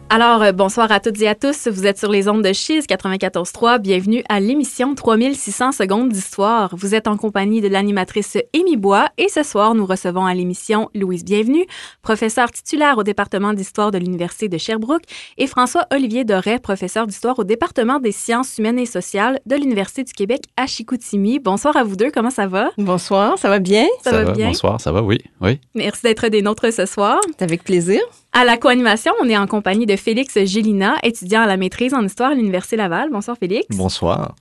Alors, bonsoir à toutes et à tous. Vous êtes sur les ondes de Chiz 94.3. Bienvenue à l'émission 3600 secondes d'histoire. Vous êtes en compagnie de l'animatrice Émy Bois et ce soir, nous recevons à l'émission Louise Bienvenue, professeure titulaire au département d'histoire de l'Université de Sherbrooke, et François-Olivier Doré, professeur d'histoire au département des sciences humaines et sociales de l'Université du Québec à Chicoutimi. Bonsoir à vous deux. Comment ça va? Bonsoir, ça va bien? Ça va bien? Bonsoir, ça va, oui. Merci d'être des nôtres ce soir. C'est avec plaisir. À la co-animation, on est en compagnie de Félix Gélina, étudiant à la maîtrise en histoire à l'Université Laval. Bonsoir, Félix. Bonsoir.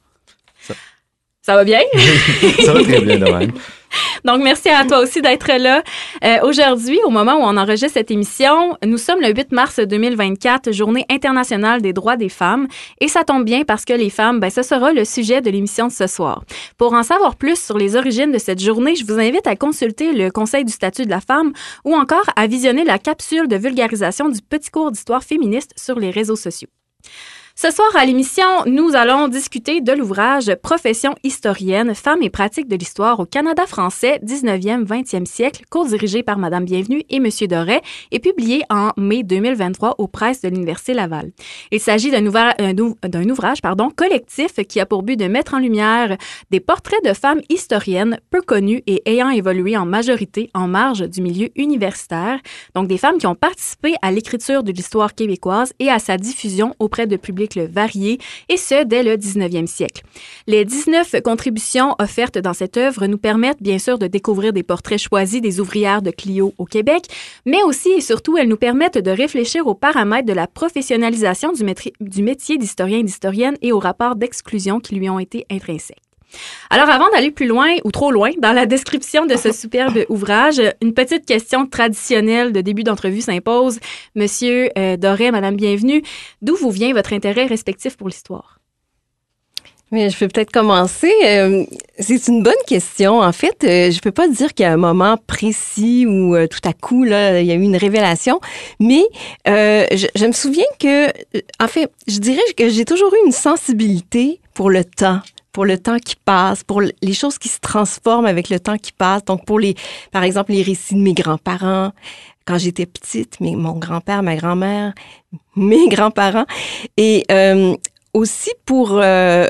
Ça va bien? Ça va très bien de même. Donc, merci à toi aussi d'être là. Aujourd'hui, au moment où on enregistre cette émission, nous sommes le 8 mars 2024, Journée internationale des droits des femmes. Et ça tombe bien parce que les femmes, ce sera le sujet de l'émission de ce soir. Pour en savoir plus sur les origines de cette journée, je vous invite à consulter le Conseil du statut de la femme ou encore à visionner la capsule de vulgarisation du petit cours d'histoire féministe sur les réseaux sociaux. Ce soir, à l'émission, nous allons discuter de l'ouvrage « Profession historienne, femmes et pratiques de l'histoire au Canada français, 19e-20e siècle », co-dirigé par Madame Bienvenue et Monsieur Doré, et publié en mai 2023 aux presses de l'Université Laval. Il s'agit d'un ouvrage collectif qui a pour but de mettre en lumière des portraits de femmes historiennes peu connues et ayant évolué en majorité en marge du milieu universitaire, donc des femmes qui ont participé à l'écriture de l'histoire québécoise et à sa diffusion auprès de publics variés, et ce, dès le 19e siècle. Les 19 contributions offertes dans cette œuvre nous permettent bien sûr de découvrir des portraits choisis des ouvrières de Clio au Québec, mais aussi et surtout, elles nous permettent de réfléchir aux paramètres de la professionnalisation du métier d'historien et d'historienne et aux rapports d'exclusion qui lui ont été intrinsèques. Alors, avant d'aller plus loin ou trop loin dans la description de ce superbe ouvrage, une petite question traditionnelle de début d'entrevue s'impose. Monsieur Doré, Madame Bienvenue, d'où vous vient votre intérêt respectif pour l'histoire? Mais je peux peut-être commencer. C'est une bonne question. En fait, je peux pas dire qu'il y a un moment précis où tout à coup, là, il y a eu une révélation. Mais je me souviens que, en fait, je dirais que j'ai toujours eu une sensibilité pour le temps qui passe, pour les choses qui se transforment avec le temps qui passe. Donc, par exemple, les récits de mes grands-parents, quand j'étais petite, mon grand-père, ma grand-mère, mes grands-parents. Et aussi pour...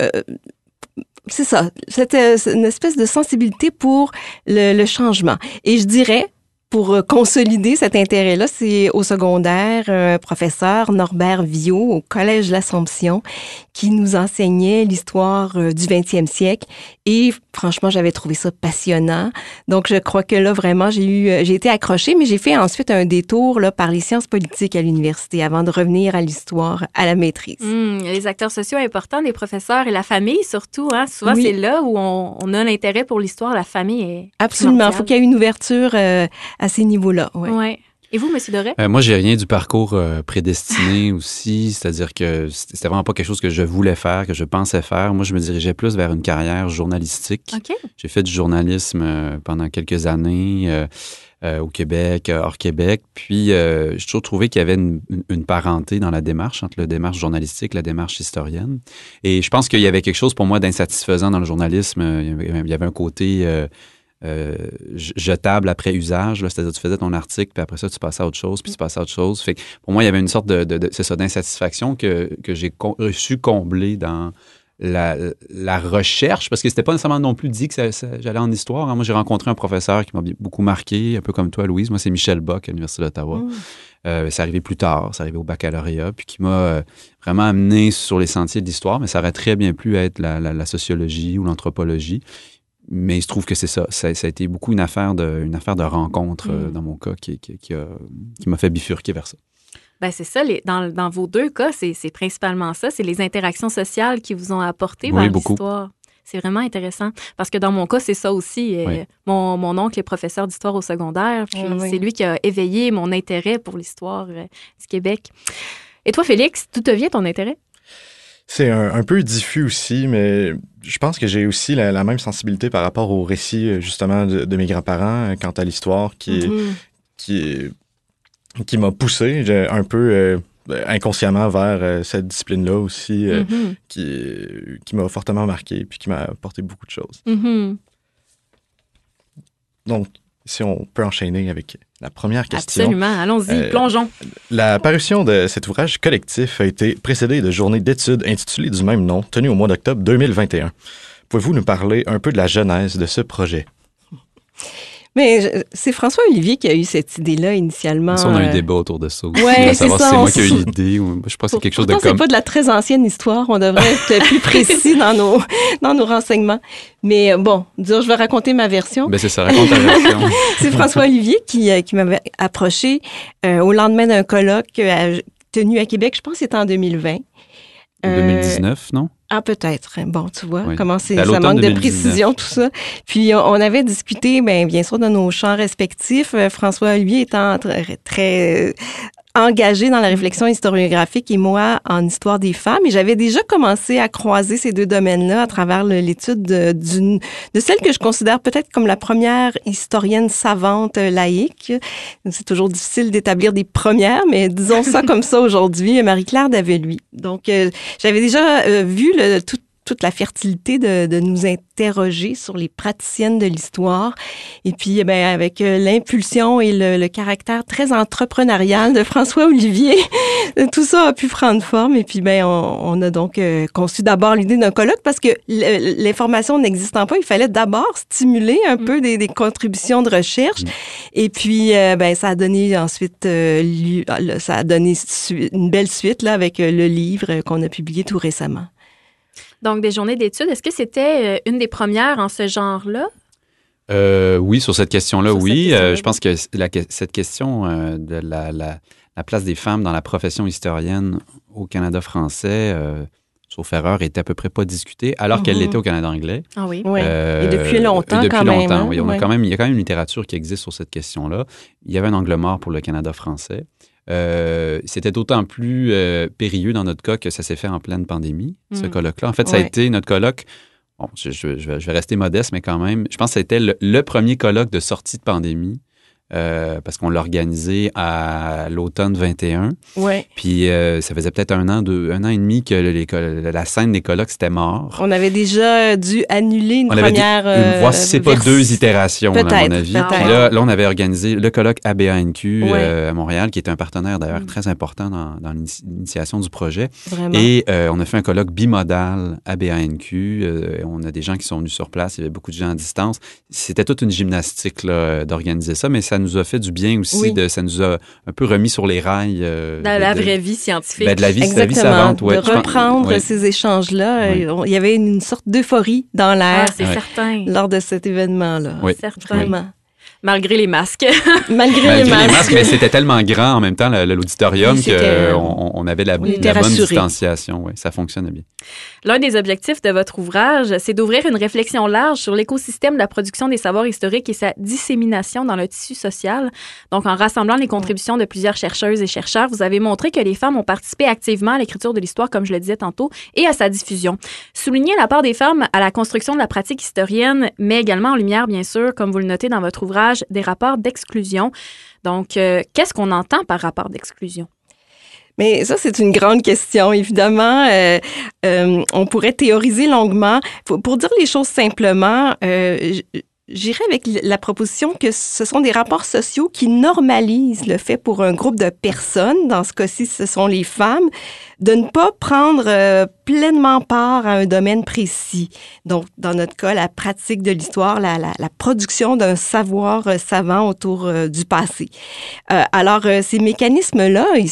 c'est ça, c'était une espèce de sensibilité pour le changement. Et je dirais, pour consolider cet intérêt-là, c'est au secondaire, professeur Norbert Viau au Collège de l'Assomption qui nous enseignait l'histoire du 20e siècle. Et franchement, j'avais trouvé ça passionnant. Donc, je crois que là, vraiment, j'ai été accrochée, mais j'ai fait ensuite un détour là, par les sciences politiques à l'université avant de revenir à l'histoire, à la maîtrise. Les acteurs sociaux importants, les professeurs et la famille surtout. Hein? Souvent, oui. C'est là où on a l'intérêt pour l'histoire. La famille est absolument. Il faut qu'il y ait une ouverture à ces niveaux-là. Ouais. Ouais. Et vous, M. Doré? Moi, j'ai rien du parcours prédestiné aussi, c'est-à-dire que c'était vraiment pas quelque chose que je voulais faire, que je pensais faire. Moi, je me dirigeais plus vers une carrière journalistique. Okay. J'ai fait du journalisme pendant quelques années au Québec, hors Québec. Puis, j'ai toujours trouvé qu'il y avait une parenté dans la démarche, entre la démarche journalistique et la démarche historienne. Et je pense qu'il y avait quelque chose pour moi d'insatisfaisant dans le journalisme. Il y avait un côté... jetable après usage, là, c'est-à-dire tu faisais ton article, puis après ça, tu passais à autre chose, puis tu passais à autre chose. Fait que pour moi, il y avait une sorte d'insatisfaction que j'ai su combler dans la recherche, parce que c'était pas nécessairement non plus dit que j'allais en histoire. Hein. Moi, j'ai rencontré un professeur qui m'a beaucoup marqué, un peu comme toi, Louise. Moi, c'est Michel Bock à l'Université d'Ottawa. C'est arrivé plus tard, c'est arrivé au baccalauréat, puis qui m'a vraiment amené sur les sentiers de l'histoire, mais ça aurait très bien pu être la sociologie ou l'anthropologie. Mais il se trouve que c'est ça. Ça a été beaucoup une affaire de rencontre dans mon cas qui m'a fait bifurquer vers ça. Ben c'est ça. Dans vos deux cas, c'est principalement ça. C'est les interactions sociales qui vous ont apporté vers l'histoire. C'est vraiment intéressant. Parce que dans mon cas, c'est ça aussi. Oui. Mon oncle est professeur d'histoire au secondaire. Puis c'est lui qui a éveillé mon intérêt pour l'histoire du Québec. Et toi, Félix, d'où te vient ton intérêt? C'est un peu diffus aussi, mais je pense que j'ai aussi la même sensibilité par rapport au récit, justement, de mes grands-parents quant à l'histoire qui m'a poussé un peu inconsciemment vers cette discipline-là aussi, qui m'a fortement marqué puis qui m'a apporté beaucoup de choses. Mm-hmm. Donc, Si on peut enchaîner avec la première question. Absolument, allons-y, plongeons. La parution de cet ouvrage collectif a été précédée de journées d'études intitulées du même nom, tenues au mois d'octobre 2021. Pouvez-vous nous parler un peu de la genèse de ce projet? Mais c'est François Olivier qui a eu cette idée-là initialement. Ça, on a eu un débat autour de ça aussi. Ouais, savoir c'est ça, si c'est moi qui ai eu l'idée ou je pense que c'est quelque chose de c'est pas de la très ancienne histoire. On devrait être plus précis dans nos renseignements. Mais bon, je vais raconter ma version. Ben c'est ça, raconte ta version. C'est François Olivier qui m'avait approché au lendemain d'un colloque tenu à Québec. Je pense que c'était en 2020. 2019, non? Ah, peut-être. Bon, tu vois, Oui. comment ça manque 2019. de précision, tout ça. Puis, on avait discuté, bien sûr, dans nos champs respectifs. François Olivier étant très engagé dans la réflexion historiographique et moi en histoire des femmes. Et j'avais déjà commencé à croiser ces deux domaines-là à travers l'étude de celle que je considère peut-être comme la première historienne savante laïque. C'est toujours difficile d'établir des premières, mais disons ça comme ça aujourd'hui, Marie-Claire Daveluy. Donc, j'avais déjà vu toute la fertilité de nous interroger sur les praticiennes de l'histoire. Et puis, avec l'impulsion et le caractère très entrepreneurial de François Olivier, tout ça a pu prendre forme. Et puis, on a donc conçu d'abord l'idée d'un colloque parce que l'information n'existant pas, il fallait d'abord stimuler un peu des contributions de recherche. Et puis, ça a donné ensuite, ça a donné une belle suite là avec le livre qu'on a publié tout récemment. Donc, des journées d'études, est-ce que c'était une des premières en ce genre-là? Oui, sur cette question-là, oui. Question-là. Je pense que cette question de la place des femmes dans la profession historienne au Canada français, sauf erreur, était à peu près pas discutée, alors qu'elle l'était au Canada anglais. Ah oui. Oui. Et depuis longtemps, depuis quand même. longtemps, Hein? oui. Il y a quand même une littérature qui existe sur cette question-là. Il y avait un angle mort pour le Canada français. C'était d'autant plus périlleux dans notre cas que ça s'est fait en pleine pandémie, ce colloque-là. En fait, ça a été notre colloque. Bon, je vais rester modeste, mais quand même, je pense que c'était le premier colloque de sortie de pandémie. Parce qu'on l'a organisé à l'automne 21. Ouais. Puis ça faisait peut-être un an et demi que la scène des colloques, c'était mort. On avait déjà dû annuler une première voire si c'est pas deux itérations, à mon avis. Peut-être. Puis là, on avait organisé le colloque ABANQ à Montréal, qui est un partenaire d'ailleurs très important dans l'initiation du projet. Vraiment. Et on a fait un colloque bimodal ABANQ. On a des gens qui sont venus sur place. Il y avait beaucoup de gens à distance. C'était toute une gymnastique là, d'organiser ça, mais ça nous a fait du bien aussi. Ça nous a un peu remis sur les rails. Dans la vraie vie scientifique. De la vie savante. Ouais, de reprendre ces échanges-là. Il y avait une sorte d'euphorie dans l'air certain. Lors de cet événement-là. Oui. Certainement. Malgré les masques. Malgré les masques. Mais c'était tellement grand en même temps, l'auditorium, qu'on avait la bonne distanciation. Oui, ça fonctionnait bien. L'un des objectifs de votre ouvrage, c'est d'ouvrir une réflexion large sur l'écosystème de la production des savoirs historiques et sa dissémination dans le tissu social. Donc, en rassemblant les contributions de plusieurs chercheuses et chercheurs, vous avez montré que les femmes ont participé activement à l'écriture de l'histoire, comme je le disais tantôt, et à sa diffusion. Souligner la part des femmes à la construction de la pratique historienne, mais également en lumière, bien sûr, comme vous le notez dans votre ouvrage, des rapports d'exclusion. Donc, qu'est-ce qu'on entend par rapport d'exclusion? Mais ça, c'est une grande question, évidemment. On pourrait théoriser longuement. Pour dire les choses simplement, j'irais avec la proposition que ce sont des rapports sociaux qui normalisent le fait pour un groupe de personnes, dans ce cas-ci, ce sont les femmes, de ne pas prendre pleinement part à un domaine précis. Donc, dans notre cas, la pratique de l'histoire, la production d'un savoir savant autour du passé. Alors, ces mécanismes-là, ils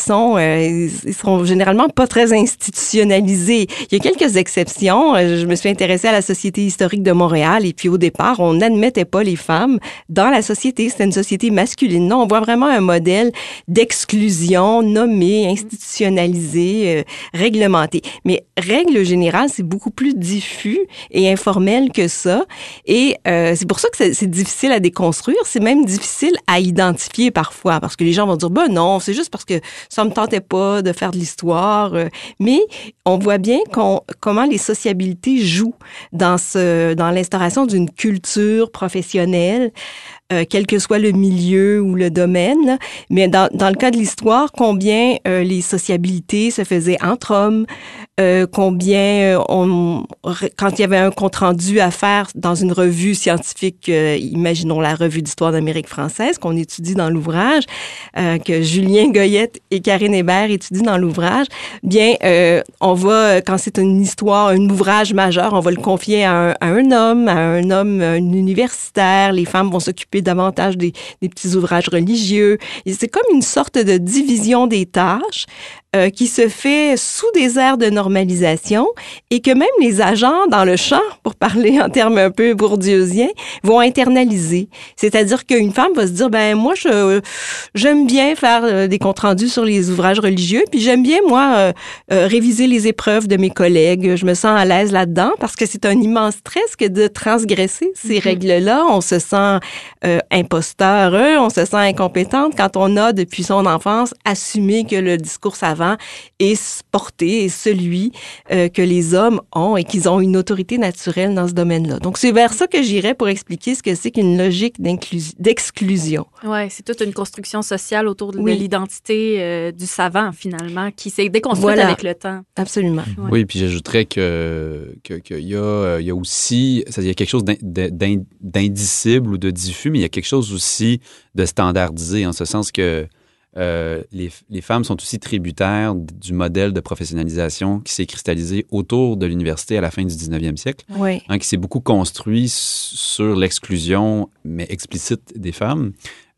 sont généralement pas très institutionnalisés. Il y a quelques exceptions. Je me suis intéressée à la Société historique de Montréal et puis au départ, on n'admettait pas les femmes dans la société. C'était une société masculine. Non, on voit vraiment un modèle d'exclusion nommé, institutionnalisé, réglementé. Mais règle générale, c'est beaucoup plus diffus et informel que ça. Et c'est pour ça que c'est difficile à déconstruire. C'est même difficile à identifier parfois parce que les gens vont dire, ben non, c'est juste parce que ça me tentait pas de faire de l'histoire. Mais on voit bien comment les sociabilités jouent dans l'instauration d'une culture professionnelle. quel que soit le milieu ou le domaine. Là. Mais dans le cas de l'histoire, combien les sociabilités se faisaient entre hommes, combien quand il y avait un compte-rendu à faire dans une revue scientifique, imaginons la revue d'histoire d'Amérique française qu'on étudie dans l'ouvrage, que Julien Goyette et Karine Hébert étudient dans l'ouvrage, bien, on va, quand c'est une histoire, un ouvrage majeur, on va le confier à un homme, un universitaire. Les femmes vont s'occuper davantage des petits ouvrages religieux. Et c'est comme une sorte de division des tâches qui se fait sous des airs de normalisation et que même les agents dans le champ, pour parler en termes un peu bourdieusiens, vont internaliser. C'est-à-dire qu'une femme va se dire, ben moi, j'aime bien faire des comptes rendus sur les ouvrages religieux, puis j'aime bien, moi, réviser les épreuves de mes collègues. Je me sens à l'aise là-dedans parce que c'est un immense stress que de transgresser ces règles-là. On se sent imposteur, on se sent incompétente quand on a, depuis son enfance, assumé que le discours savant est porté, est celui que les hommes ont et qu'ils ont une autorité naturelle dans ce domaine-là. Donc, c'est vers ça que j'irais pour expliquer ce que c'est qu'une logique d'exclusion. Oui, c'est toute une construction sociale autour de l'identité du savant, finalement, qui s'est déconstruite avec le temps. Absolument. Ouais. Oui, puis j'ajouterais qu'il y a aussi, il y a quelque chose d'indicible ou de diffus, mais il y a quelque chose aussi de standardisé, en ce sens que les femmes sont aussi tributaires du modèle de professionnalisation qui s'est cristallisé autour de l'université à la fin du 19e siècle, qui s'est beaucoup construit sur l'exclusion, mais explicite des femmes.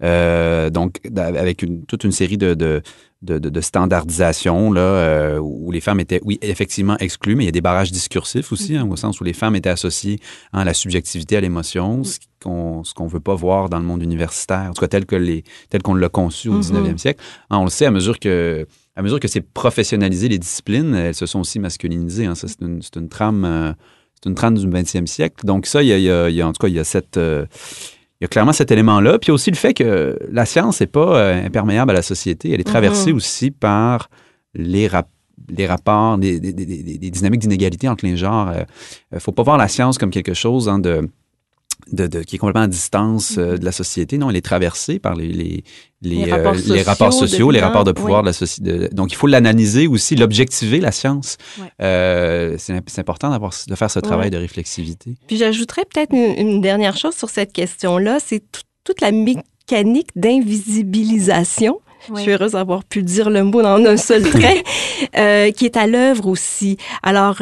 Donc, avec toute une série de standardisation là, où les femmes étaient, oui, effectivement exclues, mais il y a des barrages discursifs aussi, au sens où les femmes étaient associées à la subjectivité, à l'émotion, ce qu'on veut pas voir dans le monde universitaire, en tout cas tel qu'on l'a conçu au 19e siècle. On le sait, à mesure que c'est professionnalisé les disciplines, elles se sont aussi masculinisées. Ça, c'est une trame du 20e siècle. Donc ça, il y a en tout cas, il y a clairement cet élément-là. Puis il y a aussi le fait que la science n'est pas imperméable à la société. Elle est traversée aussi par les rapports, des dynamiques d'inégalité entre les genres. Il ne faut pas voir la science comme quelque chose qui est complètement à distance de la société. Non, elle est traversée par les rapports sociaux, les rapports de pouvoir de la société. Donc, il faut l'analyser aussi, l'objectiver, la science. C'est important de faire ce travail de réflexivité. Puis j'ajouterais peut-être une dernière chose sur cette question-là, c'est toute la mécanique d'invisibilisation. Je suis heureuse d'avoir pu dire le mot en un seul trait, qui est à l'œuvre aussi. Alors,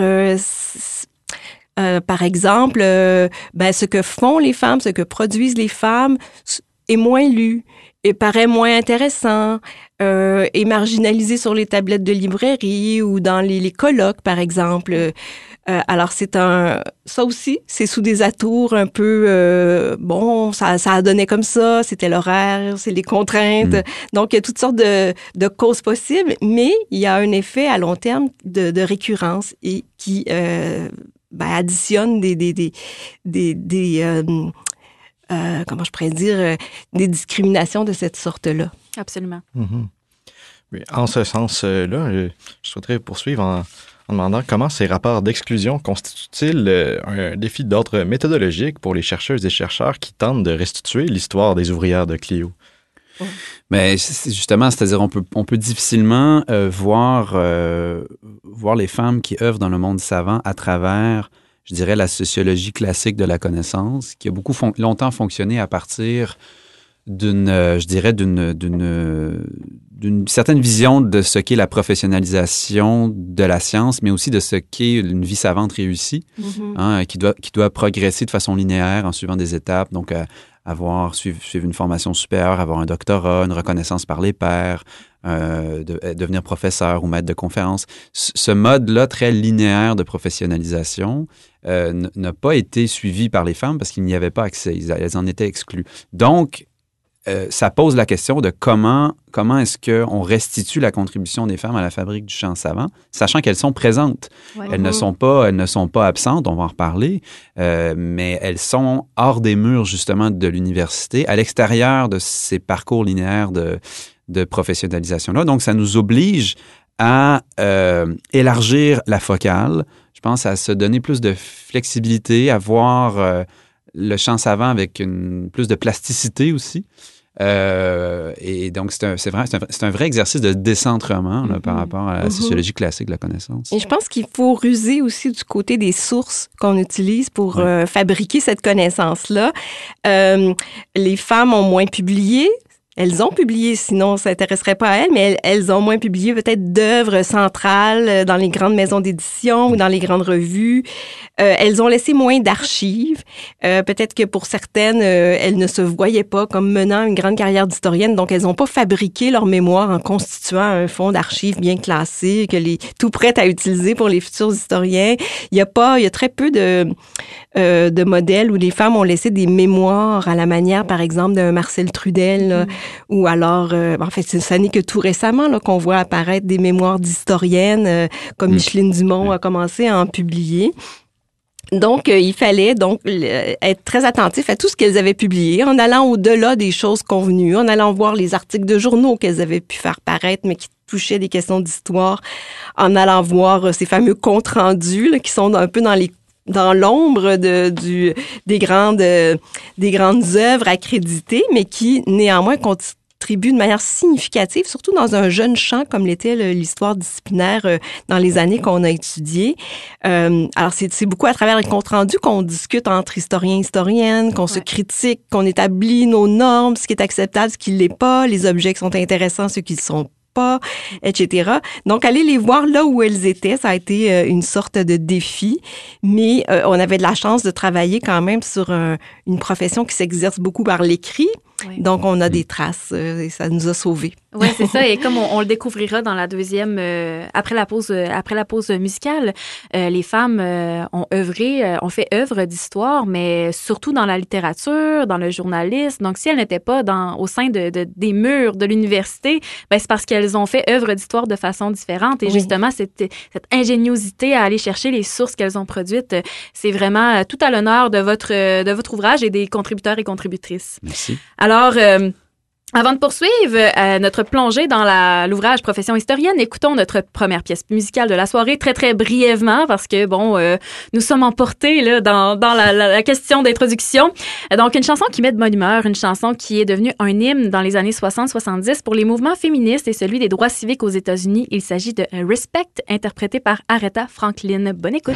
par exemple, ce que font les femmes, ce que produisent les femmes est moins lu et paraît moins intéressant, est marginalisé sur les tablettes de librairie ou dans les colloques, par exemple. Alors, ça aussi, c'est sous des atours un peu, ça a donné comme ça, c'était l'horaire, c'est les contraintes. Donc, il y a toutes sortes de causes possibles, mais il y a un effet à long terme de récurrence et qui additionne comment je pourrais dire, des discriminations de cette sorte-là. Absolument. Mais en ce sens-là, je souhaiterais poursuivre en demandant comment ces rapports d'exclusion constituent-ils un défi d'ordre méthodologique pour les chercheuses et chercheurs qui tentent de restituer l'histoire des ouvrières de Clio? Mais justement, c'est-à-dire on peut difficilement voir les femmes qui œuvrent dans le monde savant à travers, je dirais, la sociologie classique de la connaissance, qui a longtemps fonctionné à partir d'une certaine vision de ce qu'est la professionnalisation de la science, mais aussi de ce qu'est une vie savante réussie, qui doit progresser de façon linéaire en suivant des étapes, donc suivre une formation supérieure, avoir un doctorat, une reconnaissance par les pairs, devenir professeur ou maître de conférence. Ce mode-là très linéaire de professionnalisation n'a pas été suivi par les femmes parce qu'il n'y avait pas accès. Elles en étaient exclues. Donc, ça pose la question de comment est-ce qu'on restitue la contribution des femmes à la fabrique du champ savant, sachant qu'elles sont présentes. Elles ne sont pas absentes, on va en reparler, mais elles sont hors des murs, justement, de l'université, à l'extérieur de ces parcours linéaires de professionnalisation-là. Donc, ça nous oblige à élargir la focale, je pense, à se donner plus de flexibilité, à voir le chant savant avec plus de plasticité aussi. Et donc, c'est un vrai exercice de décentrement là, par rapport à la sociologie classique de la connaissance. Et je pense qu'il faut ruser aussi du côté des sources qu'on utilise pour fabriquer cette connaissance-là. Les femmes ont moins publié. Elles ont publié, sinon ça n'intéresserait pas à elles, mais elles ont moins publié peut-être d'œuvres centrales dans les grandes maisons d'édition ou dans les grandes revues. Elles ont laissé moins d'archives. Peut-être que pour certaines, elles ne se voyaient pas comme menant une grande carrière d'historienne, donc elles n'ont pas fabriqué leur mémoire en constituant un fonds d'archives bien classé, tout prêt à utiliser pour les futurs historiens. Il y a très peu de modèles où les femmes ont laissé des mémoires à la manière, par exemple, d'un Marcel Trudel, là, ou alors, en fait, ça n'est que tout récemment là, qu'on voit apparaître des mémoires d'historiennes, comme Micheline Dumont a commencé à en publier. Donc, il fallait être très attentif à tout ce qu'elles avaient publié, en allant au-delà des choses convenues, en allant voir les articles de journaux qu'elles avaient pu faire paraître, mais qui touchaient des questions d'histoire, en allant voir ces fameux comptes rendus là, qui sont un peu dans l'ombre des grandes œuvres accréditées, mais qui, néanmoins, contribuent de manière significative, surtout dans un jeune champ comme l'était l'histoire disciplinaire dans les années qu'on a étudiées. Alors, c'est beaucoup à travers les comptes rendus qu'on discute entre historiens et historiennes, qu'on se critique, qu'on établit nos normes, ce qui est acceptable, ce qui ne l'est pas, les objets qui sont intéressants, ceux qui ne sont pas, etc. Donc, aller les voir là où elles étaient, ça a été une sorte de défi, mais on avait de la chance de travailler quand même sur une profession qui s'exerce beaucoup par l'écrit. Oui. Donc, on a des traces et ça nous a sauvés. Oui, c'est ça. Et comme on le découvrira dans la deuxième, après la pause musicale, les femmes ont fait œuvre d'histoire, mais surtout dans la littérature, dans le journalisme. Donc, si elles n'étaient pas au sein des murs de l'université, ben, c'est parce qu'elles ont fait œuvre d'histoire de façon différente. Et justement, cette ingéniosité à aller chercher les sources qu'elles ont produites, c'est vraiment tout à l'honneur de votre ouvrage et des contributeurs et contributrices. Merci. Alors, avant de poursuivre notre plongée dans l'ouvrage Profession historienne, écoutons notre première pièce musicale de la soirée très, très brièvement parce que, nous sommes emportés là, dans la question d'introduction. Donc, une chanson qui met de bonne humeur, une chanson qui est devenue un hymne dans les années 60-70 pour les mouvements féministes et celui des droits civiques aux États-Unis. Il s'agit de Respect, interprété par Aretha Franklin. Bonne écoute.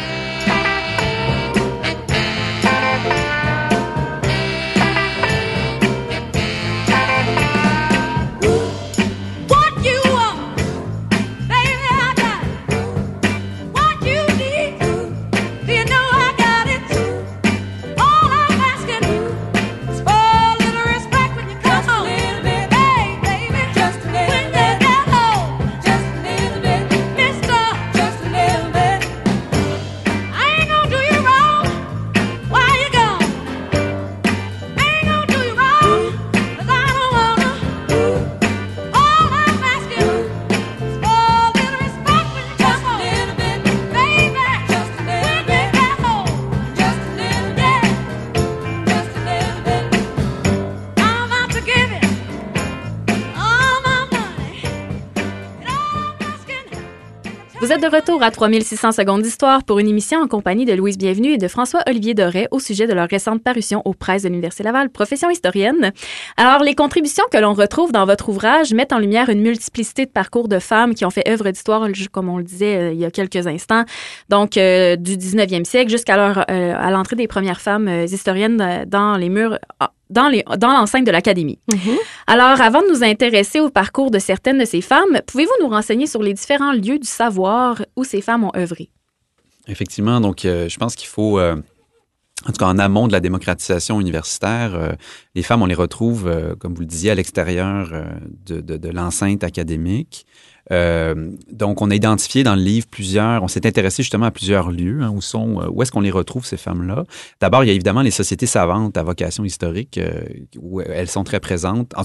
Vous êtes de retour à 3600 secondes d'histoire pour une émission en compagnie de Louise Bienvenue et de François-Olivier Doré au sujet de leur récente parution aux presses de l'Université Laval, Profession historienne. Alors, les contributions que l'on retrouve dans votre ouvrage mettent en lumière une multiplicité de parcours de femmes qui ont fait œuvre d'histoire, comme on le disait il y a quelques instants, donc du 19e siècle jusqu'à à l'entrée des premières femmes historiennes dans les murs dans l'enceinte de l'Académie. Mm-hmm. Alors, avant de nous intéresser au parcours de certaines de ces femmes, pouvez-vous nous renseigner sur les différents lieux du savoir où ces femmes ont œuvré? Effectivement, donc je pense qu'il faut, en tout cas en amont de la démocratisation universitaire, les femmes, on les retrouve, comme vous le disiez, à l'extérieur de l'enceinte académique. Donc, on a identifié dans le livre on s'est intéressé justement à plusieurs lieux, où est-ce qu'on les retrouve, ces femmes-là. D'abord, il y a évidemment les sociétés savantes à vocation historique, où elles sont très présentes. En tout cas,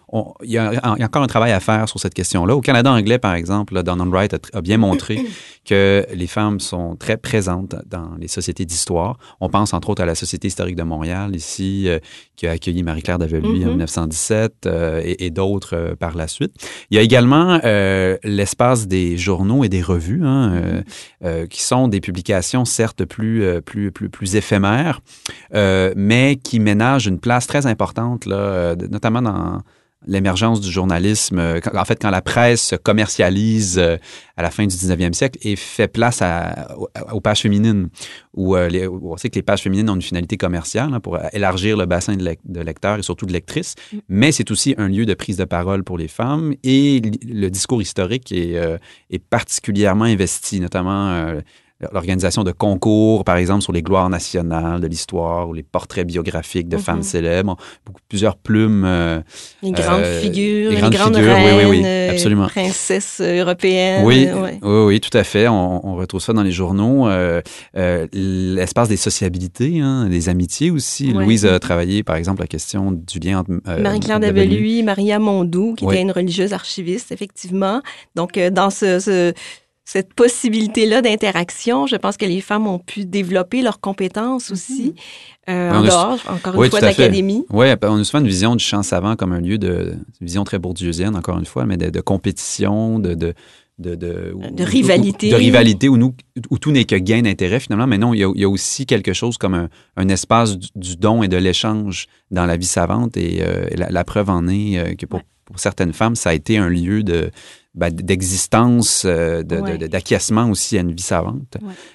il y a encore un travail à faire sur cette question-là. Au Canada anglais, par exemple, là, Donald Wright a bien montré que les femmes sont très présentes dans les sociétés d'histoire. On pense entre autres à la Société historique de Montréal, ici, qui a accueilli Marie-Claire Daveluy en 1917 et d'autres par la suite. Il y a également l'espace des journaux et des revues, qui sont des publications certes plus éphémères, mais qui ménagent une place très importante, là, notamment dans l'émergence du journalisme, quand la presse se commercialise à la fin du 19e siècle et fait place aux pages féminines, où on sait que les pages féminines ont une finalité commerciale, hein, pour élargir le bassin de lecteurs et surtout de lectrices, mais c'est aussi un lieu de prise de parole pour les femmes, et le discours historique est particulièrement investi, notamment l'organisation de concours, par exemple, sur les gloires nationales de l'histoire ou les portraits biographiques de femmes célèbres. Plusieurs plumes. Les grandes figures, les grandes reines, oui, absolument. Princesses européennes. Oui, tout à fait. On retrouve ça dans les journaux. L'espace des sociabilités, hein, des amitiés aussi. Oui. Louise a travaillé, par exemple, la question du lien entre Marie-Claire Daveluy, Maria Mondou, qui était une religieuse archiviste, effectivement. Donc, dans cette possibilité-là d'interaction, je pense que les femmes ont pu développer leurs compétences aussi, en dehors, encore une fois, de l'académie. Oui, on a souvent une vision du champ savant comme un lieu une vision très bourdieusienne, encore une fois, mais de compétition, de rivalité. De rivalité où tout n'est que gain d'intérêt, finalement. Mais non, il y a aussi quelque chose comme un espace du don et de l'échange dans la vie savante. Et la preuve en est que pour certaines femmes, ça a été un lieu d'existence, d'acquiescement aussi à une vie savante.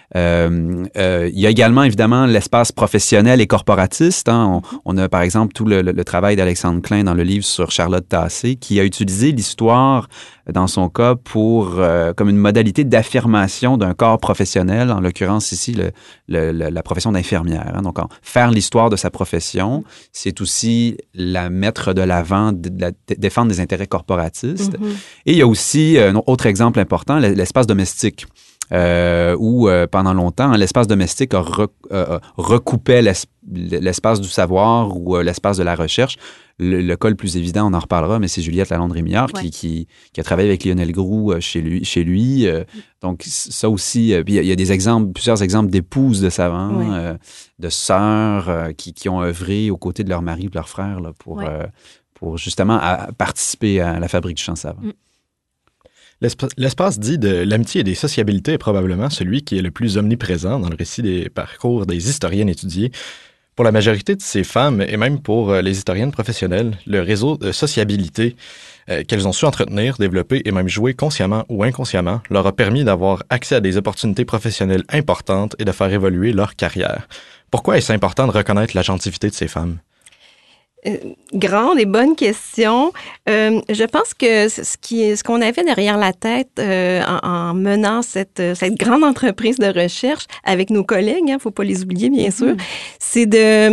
Il y a également, évidemment, l'espace professionnel et corporatiste. Hein. On a, par exemple, tout le travail d'Alexandre Klein dans le livre sur Charlotte Tassé, qui a utilisé l'histoire, dans son cas, comme une modalité d'affirmation d'un corps professionnel, en l'occurrence ici, la profession d'infirmière. Hein. Donc, faire l'histoire de sa profession, c'est aussi la mettre de l'avant, défendre des intérêts corporatistes. Et il y a aussi un autre exemple important, l'espace domestique. Où pendant longtemps, l'espace domestique recoupait l'espace du savoir ou l'espace de la recherche. Le cas le plus évident, on en reparlera, mais c'est Juliette Lalonde-Rémillard qui a travaillé avec Lionel Groux chez lui. Donc ça aussi, il y a plusieurs exemples d'épouses de savants, de sœurs qui ont œuvré aux côtés de leur mari ou de leur frère là, pour justement participer à la fabrique du champ savant. L'espace dit de l'amitié et des sociabilités est probablement celui qui est le plus omniprésent dans le récit des parcours des historiennes étudiées. Pour la majorité de ces femmes, et même pour les historiennes professionnelles, le réseau de sociabilité qu'elles ont su entretenir, développer et même jouer consciemment ou inconsciemment leur a permis d'avoir accès à des opportunités professionnelles importantes et de faire évoluer leur carrière. Pourquoi est-ce important de reconnaître l'agentivité de ces femmes? Grande et bonne question. Je pense que ce qu'on avait derrière la tête en menant cette grande entreprise de recherche avec nos collègues, faut pas les oublier bien sûr, c'est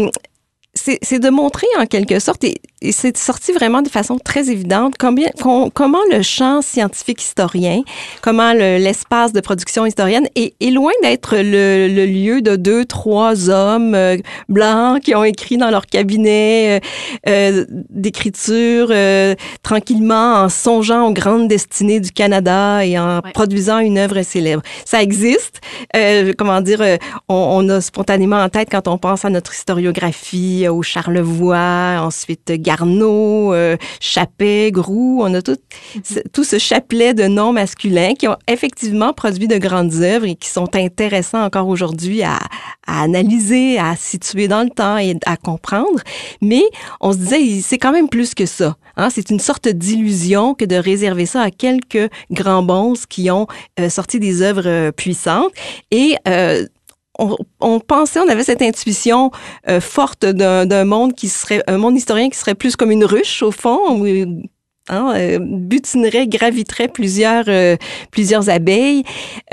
de montrer en quelque sorte, et c'est sorti vraiment de façon très évidente, comment le champ scientifique historien, comment l'espace de production historienne est loin d'être le lieu de 2-3 hommes blancs qui ont écrit dans leur cabinet d'écriture tranquillement en songeant aux grandes destinées du Canada et en produisant une œuvre célèbre. Ça existe. On a spontanément en tête quand on pense à notre historiographie, au Charlevoix, ensuite Garneau, Chappet, Groux. On a tout ce chapelet de noms masculins qui ont effectivement produit de grandes œuvres et qui sont intéressants encore aujourd'hui à analyser, à situer dans le temps et à comprendre. Mais on se disait, c'est quand même plus que ça. Hein? C'est une sorte d'illusion que de réserver ça à quelques grands bonzes qui ont sorti des œuvres puissantes. Et on pensait, on avait cette intuition forte d'un monde un monde historien qui serait plus comme une ruche au fond, où butinerait, graviterait plusieurs abeilles.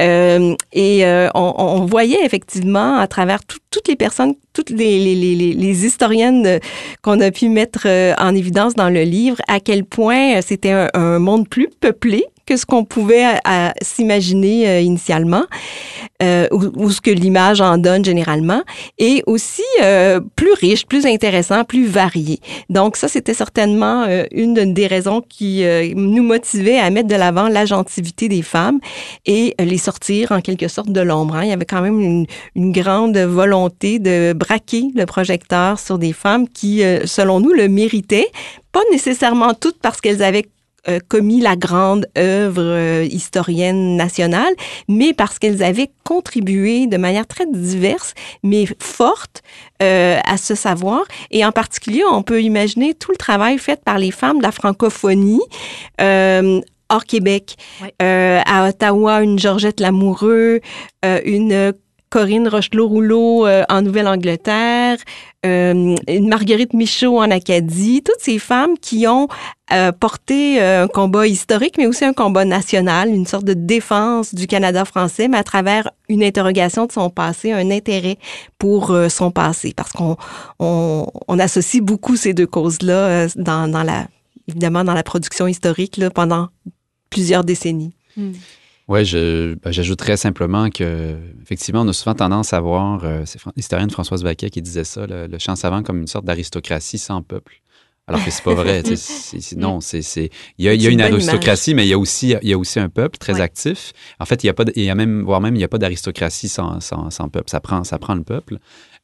On voyait effectivement à travers toutes les personnes, toutes les historiennes qu'on a pu mettre en évidence dans le livre, à quel point c'était un monde plus peuplé que ce qu'on pouvait s'imaginer initialement, ou ce que l'image en donne généralement, et aussi plus riche, plus intéressant, plus varié. Donc ça, c'était certainement une des raisons qui nous motivait à mettre de l'avant l'agentivité des femmes et les sortir en quelque sorte de l'ombre. Hein. Il y avait quand même une grande volonté de braquer le projecteur sur des femmes qui, selon nous, le méritaient, pas nécessairement toutes parce qu'elles avaient commis la grande œuvre historienne nationale, mais parce qu'elles avaient contribué de manière très diverse, mais forte, à ce savoir. Et en particulier, on peut imaginer tout le travail fait par les femmes de la francophonie, hors Québec. Ouais. À Ottawa, une Georgette Lamoureux, une Corinne Rochelot-Rouleau en Nouvelle-Angleterre, une Marguerite Michaud en Acadie, toutes ces femmes qui ont porté un combat historique, mais aussi un combat national, une sorte de défense du Canada français, mais à travers une interrogation de son passé, un intérêt pour son passé, parce qu'on associe beaucoup ces deux causes-là évidemment dans la production historique là, pendant plusieurs décennies. Oui, j'ajouterais simplement que effectivement, on a souvent tendance à voir, c'est l'historienne Françoise Vaquet qui disait ça, le chant savant comme une sorte d'aristocratie sans peuple. Alors que c'est pas vrai. Non, il y a une aristocratie, mais il y a aussi un peuple très actif. En fait, il n'y a pas d'aristocratie sans peuple. Ça prend le peuple.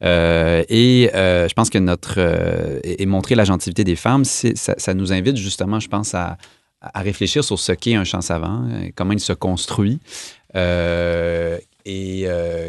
Je pense que montrer l'agentivité des femmes, ça nous invite justement, je pense, à réfléchir sur ce qu'est un chant savant, comment il se construit, et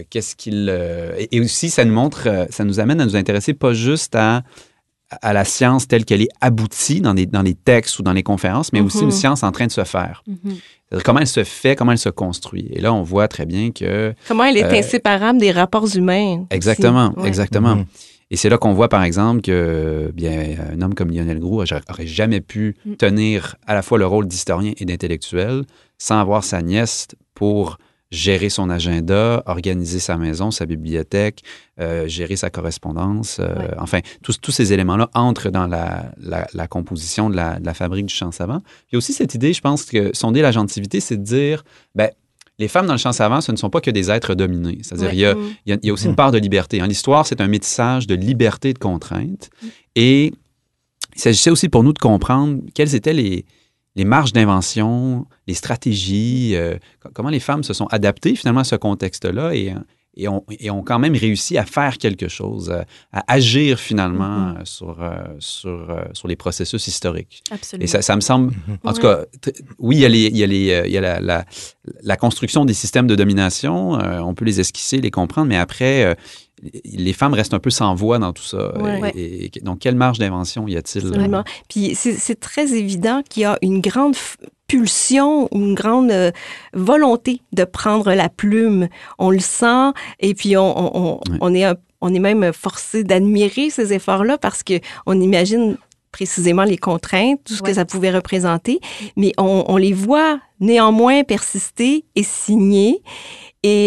aussi ça nous amène à nous intéresser pas juste à la science telle qu'elle est aboutie dans les textes ou dans les conférences, mais aussi une science en train de se faire. C'est-à-dire comment elle se fait, comment elle se construit. Et là, on voit très bien que... Comment elle est inséparable des rapports humains. Exactement, exactement. Et c'est là qu'on voit, par exemple, que un homme comme Lionel Groulx n'aurait jamais pu tenir à la fois le rôle d'historien et d'intellectuel sans avoir sa nièce pour gérer son agenda, organiser sa maison, sa bibliothèque, gérer sa correspondance. Enfin, tous ces éléments-là entrent dans la composition de la fabrique du chant savant. Il y a aussi cette idée, je pense, que sonder l'agentivité, c'est de dire... les femmes dans le chant savant, ce ne sont pas que des êtres dominés. C'est-à-dire, il y a aussi une part de liberté. L'histoire, c'est un métissage de liberté et de contrainte. Et il s'agissait aussi pour nous de comprendre quelles étaient les marges d'invention, les stratégies, comment les femmes se sont adaptées finalement à ce contexte-là et ont quand même réussi à faire quelque chose, à agir finalement sur les processus historiques. Absolument. Et ça me semble, en tout cas, oui, il y a la construction des systèmes de domination, on peut les esquisser, les comprendre, mais après, les femmes restent un peu sans voix dans tout ça. Et donc, quelle marge d'invention y a-t-il? Absolument. Puis c'est très évident qu'il y a une grande pulsion, une grande volonté de prendre la plume. On le sent et puis on est même forcé d'admirer ces efforts-là parce qu'on imagine précisément les contraintes, tout ce que ça pouvait représenter, mais on les voit néanmoins persister et signer. Et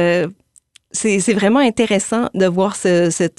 c'est vraiment intéressant de voir cette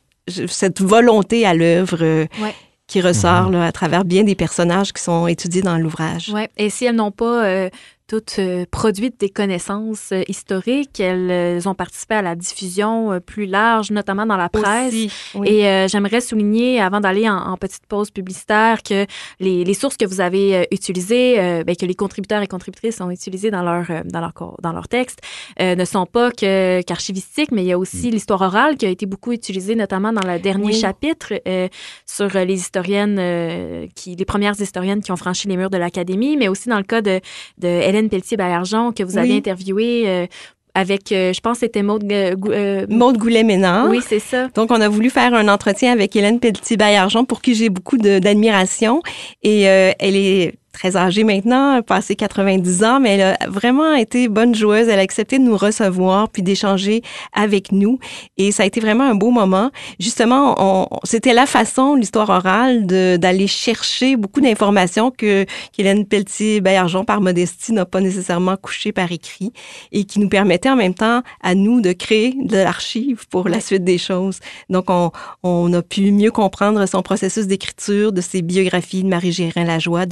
volonté à l'œuvre qui ressort là, à travers bien des personnages qui sont étudiés dans l'ouvrage. Oui, et si elles n'ont pas toutes produit des connaissances historiques, elles ont participé à la diffusion plus large, notamment dans la presse. Aussi, oui. Et j'aimerais souligner, avant d'aller en petite pause publicitaire, que les sources que vous avez utilisées, que les contributeurs et contributrices ont utilisées dans leur texte, ne sont pas qu'archivistiques, mais il y a aussi l'histoire orale qui a été beaucoup utilisée, notamment dans le dernier chapitre sur les historiennes, les premières historiennes qui ont franchi les murs de l'Académie, mais aussi dans le cas de Hélène Pelletier-Baillargeon que vous avez interviewée avec, je pense que c'était Maude Goulet-Ménard. Oui, c'est ça. Donc, on a voulu faire un entretien avec Hélène Pelletier-Baillargeon pour qui j'ai beaucoup d'admiration. Et elle est très âgée maintenant, passé 90 ans, mais elle a vraiment été bonne joueuse. Elle a accepté de nous recevoir puis d'échanger avec nous. Et ça a été vraiment un beau moment. Justement, c'était la façon, l'histoire orale, d'aller chercher beaucoup d'informations qu'Hélène Pelletier-Baillargeon, par modestie, n'a pas nécessairement couché par écrit et qui nous permettait en même temps à nous de créer de l'archive pour la suite des choses. Donc, on a pu mieux comprendre son processus d'écriture, de ses biographies de Marie Gérin-Lajoie, de Liva Raskin,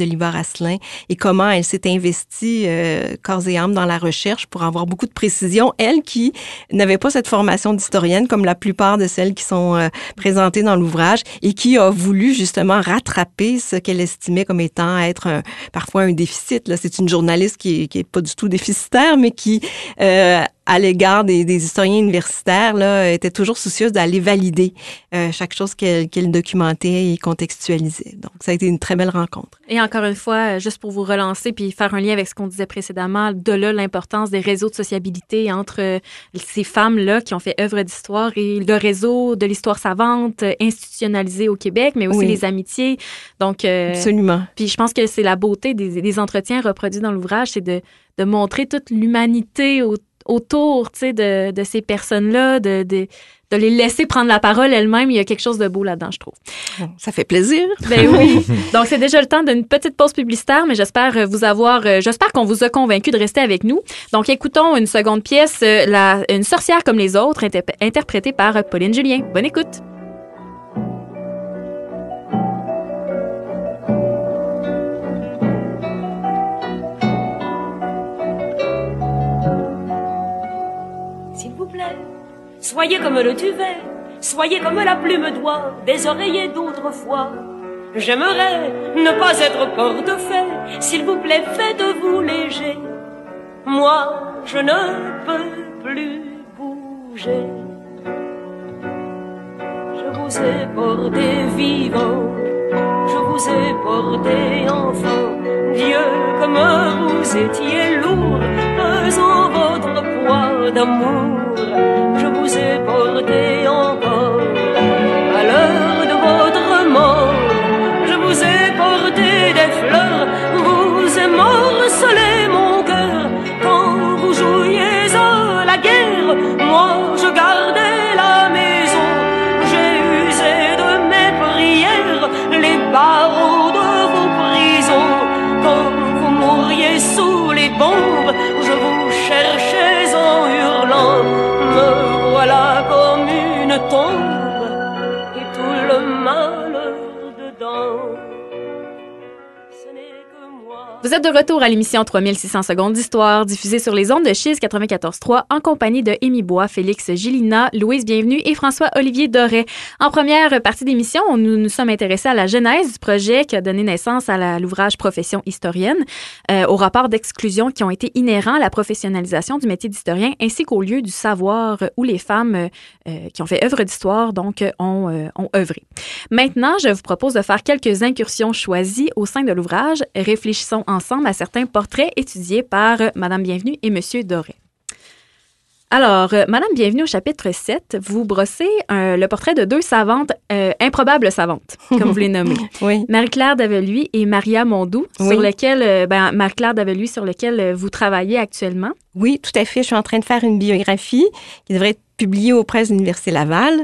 Asselin et comment elle s'est investie corps et âme dans la recherche pour avoir beaucoup de précision. Elle qui n'avait pas cette formation d'historienne comme la plupart de celles qui sont présentées dans l'ouvrage et qui a voulu justement rattraper ce qu'elle estimait comme étant être parfois un déficit. Là, c'est une journaliste qui est pas du tout déficitaire, mais qui à l'égard des historiens universitaires, là, était toujours soucieuse d'aller valider chaque chose qu'elle documentait et contextualisait. Donc, ça a été une très belle rencontre. Et encore une fois, juste pour vous relancer puis faire un lien avec ce qu'on disait précédemment, de là, l'importance des réseaux de sociabilité entre ces femmes-là qui ont fait œuvre d'histoire et le réseau de l'histoire savante institutionnalisé au Québec, mais aussi les amitiés. Donc, absolument. Puis je pense que c'est la beauté des entretiens reproduits dans l'ouvrage, c'est de montrer toute l'humanité autour, tu sais, de ces personnes-là, de les laisser prendre la parole elles-mêmes. Il y a quelque chose de beau là-dedans, je trouve. Ça fait plaisir. Ben oui. Donc, c'est déjà le temps d'une petite pause publicitaire, mais j'espère qu'on vous a convaincu de rester avec nous. Donc, écoutons une seconde pièce, Une sorcière comme les autres, interprétée par Pauline Julien. Bonne écoute. Soyez comme le duvet, soyez comme la plume d'oie des oreillers d'autrefois. J'aimerais ne pas être porte-fée, s'il vous plaît, faites-vous léger. Moi, je ne peux plus bouger. Je vous ai porté vivant, je vous ai porté enfant. Dieu, comme vous étiez lourd, pesant votre poids d'amour. Je vous ai porté encore à l'heure de votre mort. Je vous ai porté des fleurs, vous ai morcelé mon cœur. Quand vous jouiez à la guerre, moi je gardais la maison. J'ai usé de mes prières les barreaux de vos prisons. Quand vous mouriez sous les bombes, je vous cherchais en hurlant. Me voilà comme une tombe et tout le malheur dedans. Ce n'est que moi. Vous êtes de retour à l'émission 3600 secondes d'histoire, diffusée sur les ondes de Chiz 94.3 en compagnie de Émy Bois, Félix Gélina, Louise Bienvenue et François-Olivier Doré. En première partie d'émission, nous nous sommes intéressés à la genèse du projet qui a donné naissance à l'ouvrage Profession historienne, aux rapports d'exclusion qui ont été inhérents à la professionnalisation du métier d'historien ainsi qu'au lieu du savoir où les femmes qui ont fait œuvre d'histoire donc ont œuvré. Maintenant, je vous propose de faire quelques incursions choisies au sein de l'ouvrage. Réfléchissons ensemble à certains portraits étudiés par Madame Bienvenue et Monsieur Doré. Alors, Madame Bienvenue, au chapitre 7, vous brossez le portrait de deux savantes, improbables savantes, comme vous les nommez. Oui. Marie-Claire Daveluy et Maria Mondou, sur lequel, Marie-Claire Daveluy, sur lequel vous travaillez actuellement. Oui, tout à fait. Je suis en train de faire une biographie qui devrait être publiée aux presses de l'Université Laval.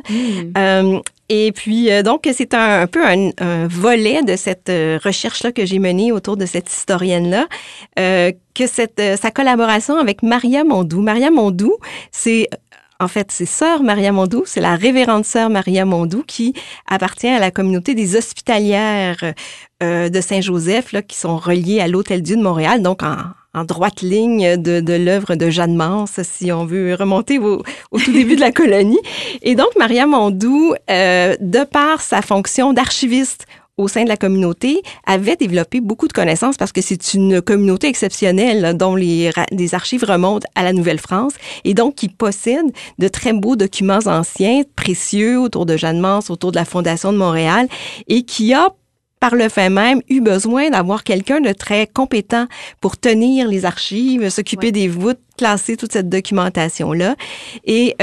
Et puis, donc, c'est un peu un volet de cette recherche-là que j'ai menée autour de cette historienne-là, que sa collaboration avec Maria Mondou. Maria Mondou, c'est Sœur Maria Mondou, c'est la révérende Sœur Maria Mondou qui appartient à la communauté des hospitalières de Saint-Joseph, là, qui sont reliées à l'Hôtel-Dieu de Montréal, donc en droite ligne de l'œuvre de Jeanne Mance, si on veut remonter au tout début de la colonie. Et donc, Maria Mondou, de par sa fonction d'archiviste au sein de la communauté, avait développé beaucoup de connaissances parce que c'est une communauté exceptionnelle là, dont les archives remontent à la Nouvelle-France et donc qui possède de très beaux documents anciens, précieux, autour de Jeanne Mance, autour de la Fondation de Montréal et qui a par le fait même, eu besoin d'avoir quelqu'un de très compétent pour tenir les archives, s'occuper des voûtes, classer toute cette documentation-là. Et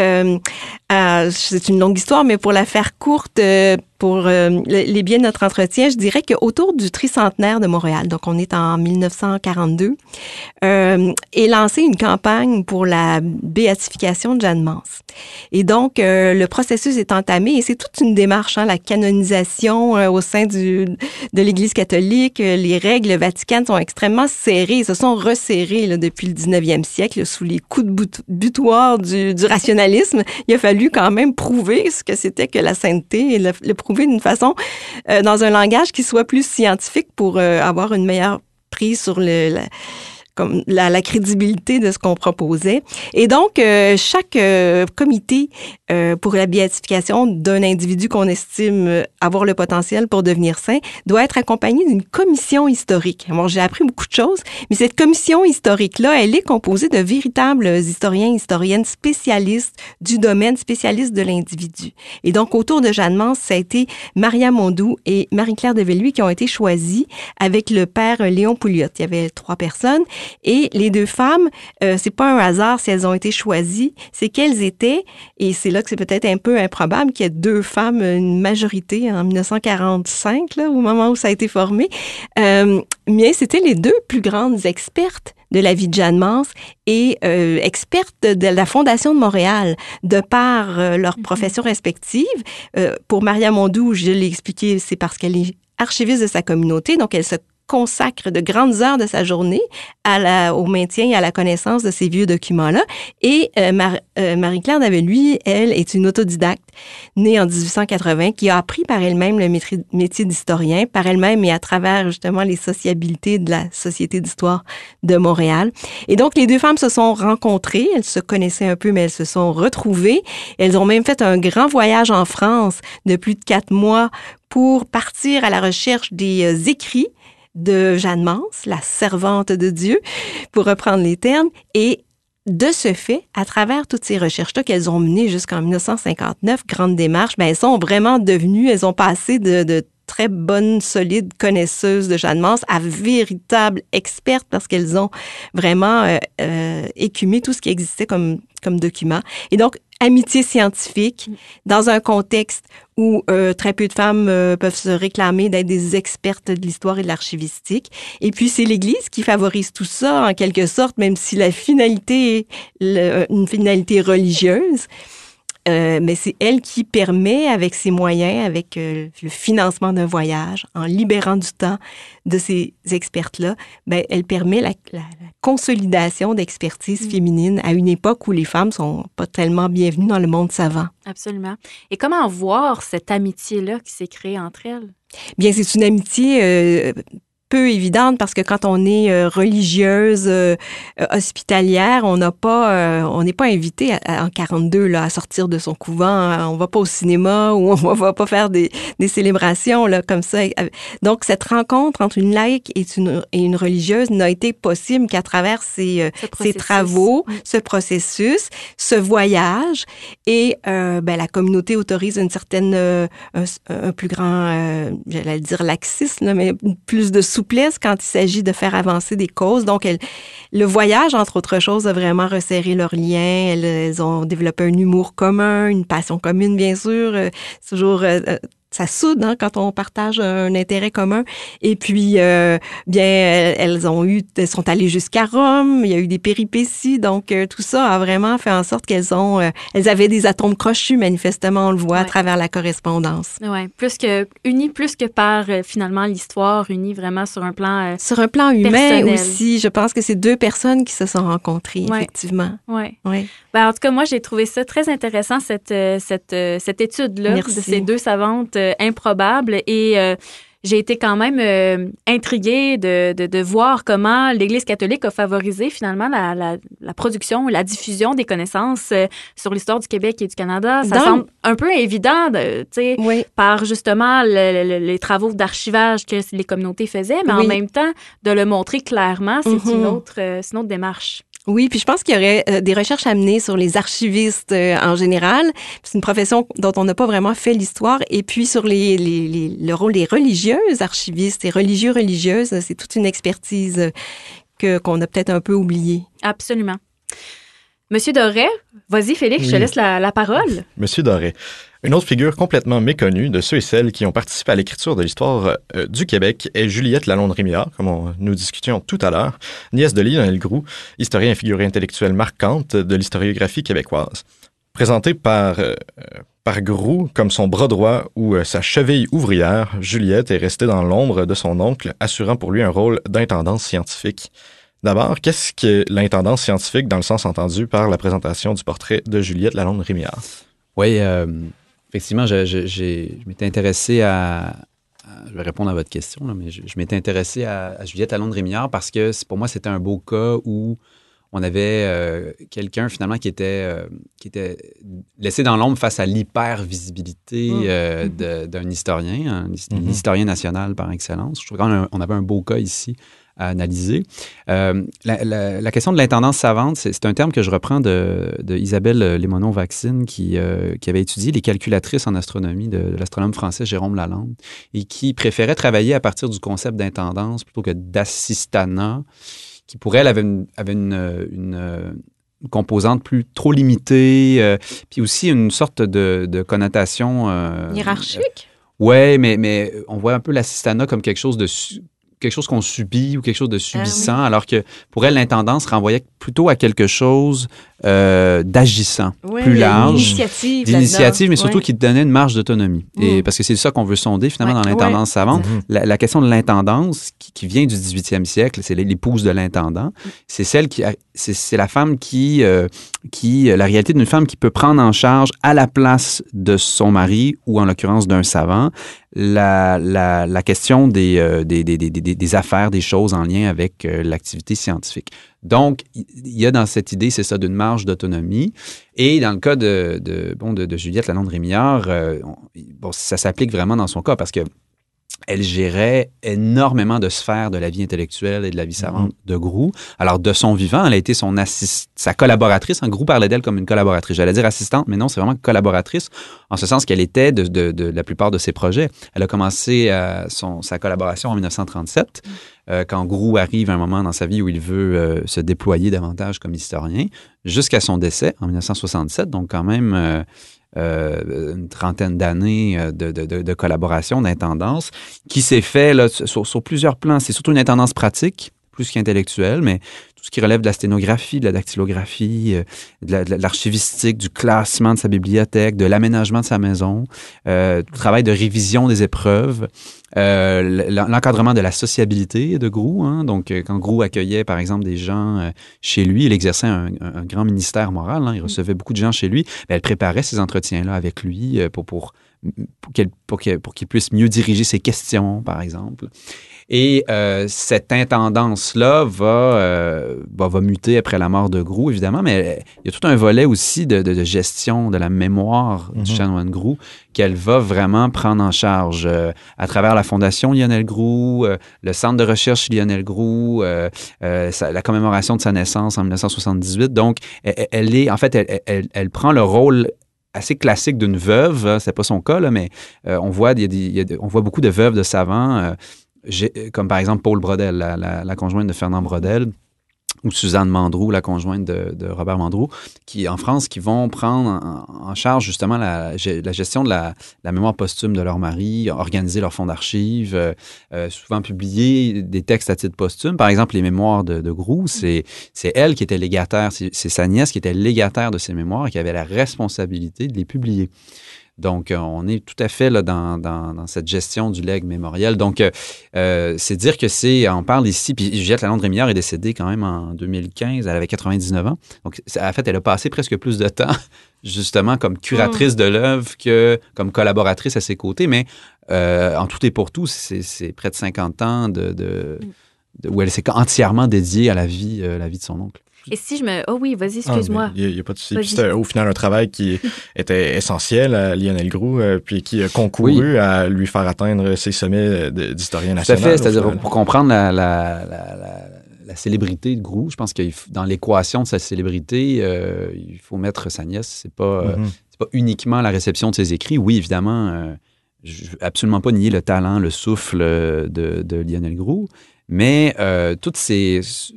c'est une longue histoire, mais pour la faire courte, pour les biens de notre entretien, je dirais qu'autour du tricentenaire de Montréal, donc on est en 1942, est lancée une campagne pour la béatification de Jeanne Mance. Et donc, le processus est entamé et c'est toute une démarche, la canonisation au sein de l'Église catholique. Les règles vaticanes sont extrêmement serrées, se sont resserrées là, depuis le 19e siècle sous les coups de butoir du rationalisme. Il a fallu quand même prouver ce que c'était que la sainteté et le prouver d'une façon, dans un langage qui soit plus scientifique pour avoir une meilleure prise sur la crédibilité de ce qu'on proposait. Et donc, chaque comité pour la béatification d'un individu qu'on estime avoir le potentiel pour devenir saint doit être accompagné d'une commission historique. Bon, j'ai appris beaucoup de choses, mais cette commission historique-là, elle est composée de véritables historiens et historiennes spécialistes du domaine, spécialistes de l'individu. Et donc, autour de Jeanne Mance, ça a été Maria Mondou et Marie-Claire de Velluy qui ont été choisies avec le père Léon Pouliot. Il y avait 3 personnes. Et les 2 femmes, c'est pas un hasard si elles ont été choisies, c'est qu'elles étaient, et c'est là que c'est peut-être un peu improbable qu'il y ait 2 femmes, une majorité en 1945, là, au moment où ça a été formé, mais c'était les 2 plus grandes expertes de la vie de Jeanne Mance et expertes de la Fondation de Montréal, de par leurs professions respectives. Pour Maria Mondou, je l'ai expliqué, c'est parce qu'elle est archiviste de sa communauté, donc elle se consacre de grandes heures de sa journée au maintien et à la connaissance de ces vieux documents-là. Et Marie-Claire Daveluy, elle, est une autodidacte, née en 1880, qui a appris par elle-même le métier d'historien, par elle-même et à travers justement les sociabilités de la Société d'histoire de Montréal. Et donc, les 2 femmes se sont rencontrées, elles se connaissaient un peu, mais elles se sont retrouvées. Elles ont même fait un grand voyage en France de plus de 4 mois pour partir à la recherche des écrits de Jeanne Mance, la servante de Dieu, pour reprendre les termes. Et de ce fait, à travers toutes ces recherches-là qu'elles ont menées jusqu'en 1959, grande démarche, elles sont vraiment devenues, elles ont passé de très bonnes, solides connaisseuses de Jeanne Mance à véritables expertes parce qu'elles ont vraiment écumé tout ce qui existait comme document. Et donc, amitié scientifique dans un contexte où très peu de femmes peuvent se réclamer d'être des expertes de l'histoire et de l'archivistique. Et puis, c'est l'Église qui favorise tout ça, en quelque sorte, même si la finalité est une finalité religieuse. Mais c'est elle qui permet, avec ses moyens, avec le financement d'un voyage, en libérant du temps de ces expertes-là, elle permet la consolidation d'expertise féminine à une époque où les femmes sont pas tellement bienvenues dans le monde savant. Absolument. Et comment voir cette amitié-là qui s'est créée entre elles? Bien, c'est une amitié peu évidente parce que quand on est religieuse hospitalière, on n'est pas invité en 42 là à sortir de son couvent, on va pas au cinéma ou on va pas faire des célébrations là comme ça. Donc cette rencontre entre une laïque et une religieuse n'a été possible qu'à travers ces travaux, ce processus, ce voyage et la communauté autorise une certaine un plus grand j'allais dire laxisme là, mais plus de souplesse quand il s'agit de faire avancer des causes. Donc, le voyage, entre autres choses, a vraiment resserré leurs liens. Elles ont développé un humour commun, une passion commune, bien sûr. C'est toujours... ça soude quand on partage un intérêt commun. Et puis, elles sont allées jusqu'à Rome. Il y a eu des péripéties. Donc, tout ça a vraiment fait en sorte elles avaient des atomes crochus, manifestement, on le voit à travers la correspondance. Oui, unies plus que par, finalement, l'histoire, unies vraiment sur un plan sur un plan humain personnel. Aussi. Je pense que c'est 2 personnes qui se sont rencontrées, effectivement. Oui. Ouais. En tout cas, moi, j'ai trouvé ça très intéressant, cette étude-là. Merci. De ces 2 savantes improbable et j'ai été quand même intriguée de voir comment l'Église catholique a favorisé finalement la production, la diffusion des connaissances sur l'histoire du Québec et du Canada. Ça semble un peu évident, par justement les travaux d'archivage que les communautés faisaient, mais en même temps, de le montrer clairement, c'est une autre démarche. Oui, puis je pense qu'il y aurait des recherches à mener sur les archivistes en général. C'est une profession dont on n'a pas vraiment fait l'histoire. Et puis sur le rôle des religieuses archivistes et religieuses, c'est toute une expertise qu'on a peut-être un peu oubliée. Absolument. Monsieur Doré, vas-y Félix, je te laisse la parole. Monsieur Doré. Une autre figure complètement méconnue de ceux et celles qui ont participé à l'écriture de l'histoire du Québec est Juliette Lalonde-Rémillard, comme nous discutions tout à l'heure, nièce de Lionel Groulx, historien et figure intellectuelle marquante de l'historiographie québécoise. Présentée par Groulx comme son bras droit ou sa cheville ouvrière, Juliette est restée dans l'ombre de son oncle, assurant pour lui un rôle d'intendance scientifique. D'abord, qu'est-ce que l'intendance scientifique dans le sens entendu par la présentation du portrait de Juliette Lalonde-Rémillard? Oui, effectivement, je m'étais intéressé à je vais répondre à votre question, là, mais je m'étais intéressé à Juliette Lalonde-Rémillard parce que pour moi, c'était un beau cas où on avait quelqu'un finalement qui était laissé dans l'ombre face à l'hyper-visibilité d'un historien, l'historien national par excellence. Je trouve qu'on avait un beau cas ici à analyser. La question de l'intendance savante, c'est un terme que je reprends de Isabelle Lémonon-Vaccine qui avait étudié les calculatrices en astronomie de l'astronome français Jérôme Lalande et qui préférait travailler à partir du concept d'intendance plutôt que d'assistanat, qui pour elle avait une composante trop limitée, puis aussi une sorte de connotation... hiérarchique? Oui, mais on voit un peu l'assistanat comme quelque chose qu'on subit ou quelque chose de subissant, alors que pour elle, l'intendance renvoyait plutôt à quelque chose d'agissant, plus large. D'initiative, mais surtout qui te donnait une marge d'autonomie. Et parce que c'est ça qu'on veut sonder finalement dans l'intendance savante. La question de l'intendance qui vient du 18e siècle, c'est l'épouse de l'intendant. C'est c'est la femme la réalité d'une femme qui peut prendre en charge à la place de son mari ou en l'occurrence d'un savant la question des affaires, des choses en lien avec l'activité scientifique. Donc, il y a dans cette idée, c'est ça, d'une marge d'autonomie. Et dans le cas de Juliette Lalonde-Rémillard, ça s'applique vraiment dans son cas parce que elle gérait énormément de sphères de la vie intellectuelle et de la vie savante de Groulx. Alors, de son vivant, elle a été sa collaboratrice. Groulx parlait d'elle comme une collaboratrice. J'allais dire assistante, mais non, c'est vraiment collaboratrice, en ce sens qu'elle était de la plupart de ses projets. Elle a commencé sa collaboration en 1937, quand Groulx arrive à un moment dans sa vie où il veut se déployer davantage comme historien, jusqu'à son décès en 1967, donc quand même... une trentaine d'années de collaboration, d'intendance, qui s'est fait là, sur plusieurs plans. C'est surtout une intendance pratique, plus qu'intellectuelle, mais tout ce qui relève de la sténographie, de la dactylographie, de l'archivistique, du classement de sa bibliothèque, de l'aménagement de sa maison, du travail de révision des épreuves, l'encadrement de la sociabilité de Groulx. Hein. Donc, quand Groulx accueillait, par exemple, des gens chez lui, il exerçait un grand ministère moral. Hein. Il recevait beaucoup de gens chez lui. Elle préparait ces entretiens-là avec lui pour qu'il puisse mieux diriger ses questions, par exemple. Et cette intendance-là va muter après la mort de Groulx, évidemment, mais il y a tout un volet aussi de gestion de la mémoire du chanoine Groulx qu'elle va vraiment prendre en charge à travers la Fondation Lionel Groulx, le Centre de recherche Lionel Groulx, la commémoration de sa naissance en 1978. Donc, elle prend le rôle assez classique d'une veuve. C'est pas son cas, là, mais on voit beaucoup de veuves de savants, comme par exemple Paul Brodel, la conjointe de Fernand Brodel, ou Suzanne Mandroux, la conjointe de Robert Mandroux, qui, en France, qui vont prendre en charge justement la gestion de la mémoire posthume de leur mari, organiser leur fonds d'archives, souvent publier des textes à titre posthume. Par exemple, les mémoires de Groulx, c'est elle qui était légataire, c'est sa nièce qui était légataire de ces mémoires et qui avait la responsabilité de les publier. Donc, on est tout à fait là, dans cette gestion du legs mémoriel. Donc, c'est dire que on parle ici, puis Juliette Lalonde-Rémillard est décédée quand même en 2015, elle avait 99 ans. Donc, en fait, elle a passé presque plus de temps, justement, comme curatrice de l'œuvre que comme collaboratrice à ses côtés. Mais en tout et pour tout, c'est près de 50 ans où elle s'est entièrement dédiée à la vie de son oncle. Et si je me... Oh oui, vas-y, excuse-moi. Il n'y a pas de souci. Puis c'était au final un travail qui était essentiel à Lionel Groulx, puis qui a concouru à lui faire atteindre ses sommets d'historien national. Tout à fait, c'est-à-dire pour comprendre la célébrité de Groulx, je pense que dans l'équation de sa célébrité, il faut mettre sa nièce. C'est pas uniquement la réception de ses écrits. Oui, évidemment, je ne veux absolument pas nier le talent, le souffle de Lionel Groulx, mais tous ces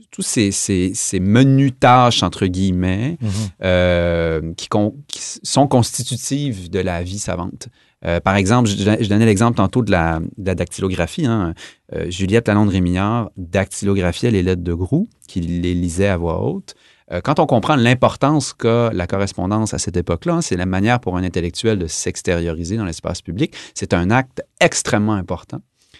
menus tâches, entre guillemets, qui sont constitutives de la vie savante. Par exemple, je donnais l'exemple tantôt de la dactylographie. Hein. Juliette Lalonde-Rémillard dactylographiait les lettres de Groulx, qu'il les lisait à voix haute. Quand on comprend l'importance qu'a la correspondance à cette époque-là, hein, c'est la manière pour un intellectuel de s'extérioriser dans l'espace public. C'est un acte extrêmement important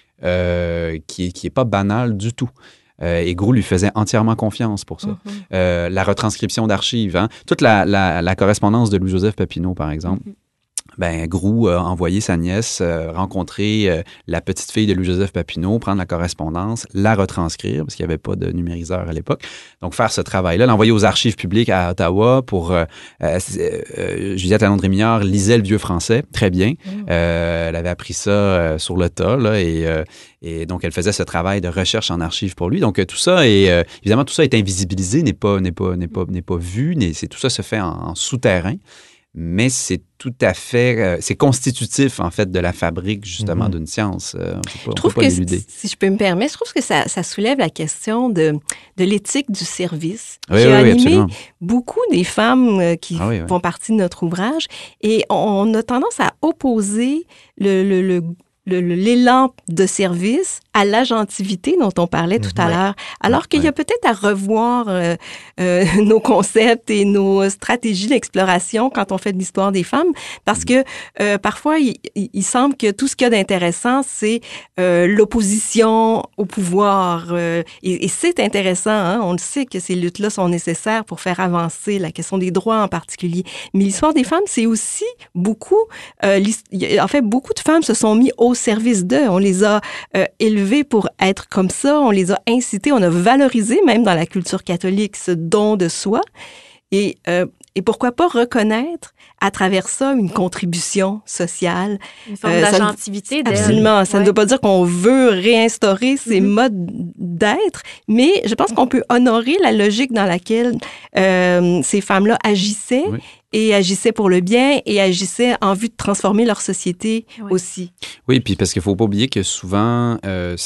qui est pas banal du tout. Et Groulx lui faisait entièrement confiance pour ça. La retranscription d'archives, hein, toute la correspondance de Louis-Joseph Papineau, par exemple, Groulx a envoyé sa nièce rencontrer la petite fille de Louis-Joseph Papineau, prendre la correspondance, la retranscrire, parce qu'il n'y avait pas de numériseur à l'époque. Donc, faire ce travail-là, l'envoyer aux archives publiques à Ottawa pour... Juliette Lalonde-Rémillard lisait le vieux français, très bien. Elle avait appris ça sur le tas, là, et donc, elle faisait ce travail de recherche en archives pour lui. Donc, tout ça est... évidemment, tout ça est invisibilisé, n'est pas vu. Tout ça se fait en souterrain. Mais c'est tout à fait... c'est constitutif, en fait, de la fabrique, justement, d'une science. On peut pas l'éluder. Si je peux me permettre, je trouve que ça soulève la question de l'éthique du service qui a animé absolument. beaucoup des femmes qui font partie de notre ouvrage. Et on a tendance à opposer l'élan de service à l'agentivité dont on parlait tout à l'heure. Alors qu'il y a peut-être à revoir nos concepts et nos stratégies d'exploration quand on fait de l'histoire des femmes, parce que parfois, il semble que tout ce qu'il y a d'intéressant, c'est l'opposition au pouvoir. Et c'est intéressant, hein? On le sait que ces luttes-là sont nécessaires pour faire avancer la question des droits en particulier. Mais l'histoire des femmes, c'est aussi beaucoup... en fait, beaucoup de femmes se sont mis au service d'eux. On les a élevées pour être comme ça, on les a incitées, on a valorisé même dans la culture catholique ce don de soi. Et pourquoi pas reconnaître à travers ça une contribution sociale. Une forme d'agentivité. Absolument. Ça ne veut pas dire qu'on veut réinstaurer ces modes d'être, mais je pense qu'on peut honorer la logique dans laquelle ces femmes-là agissaient et agissaient pour le bien et agissaient en vue de transformer leur société aussi. Oui, puis parce qu'il ne faut pas oublier que souvent,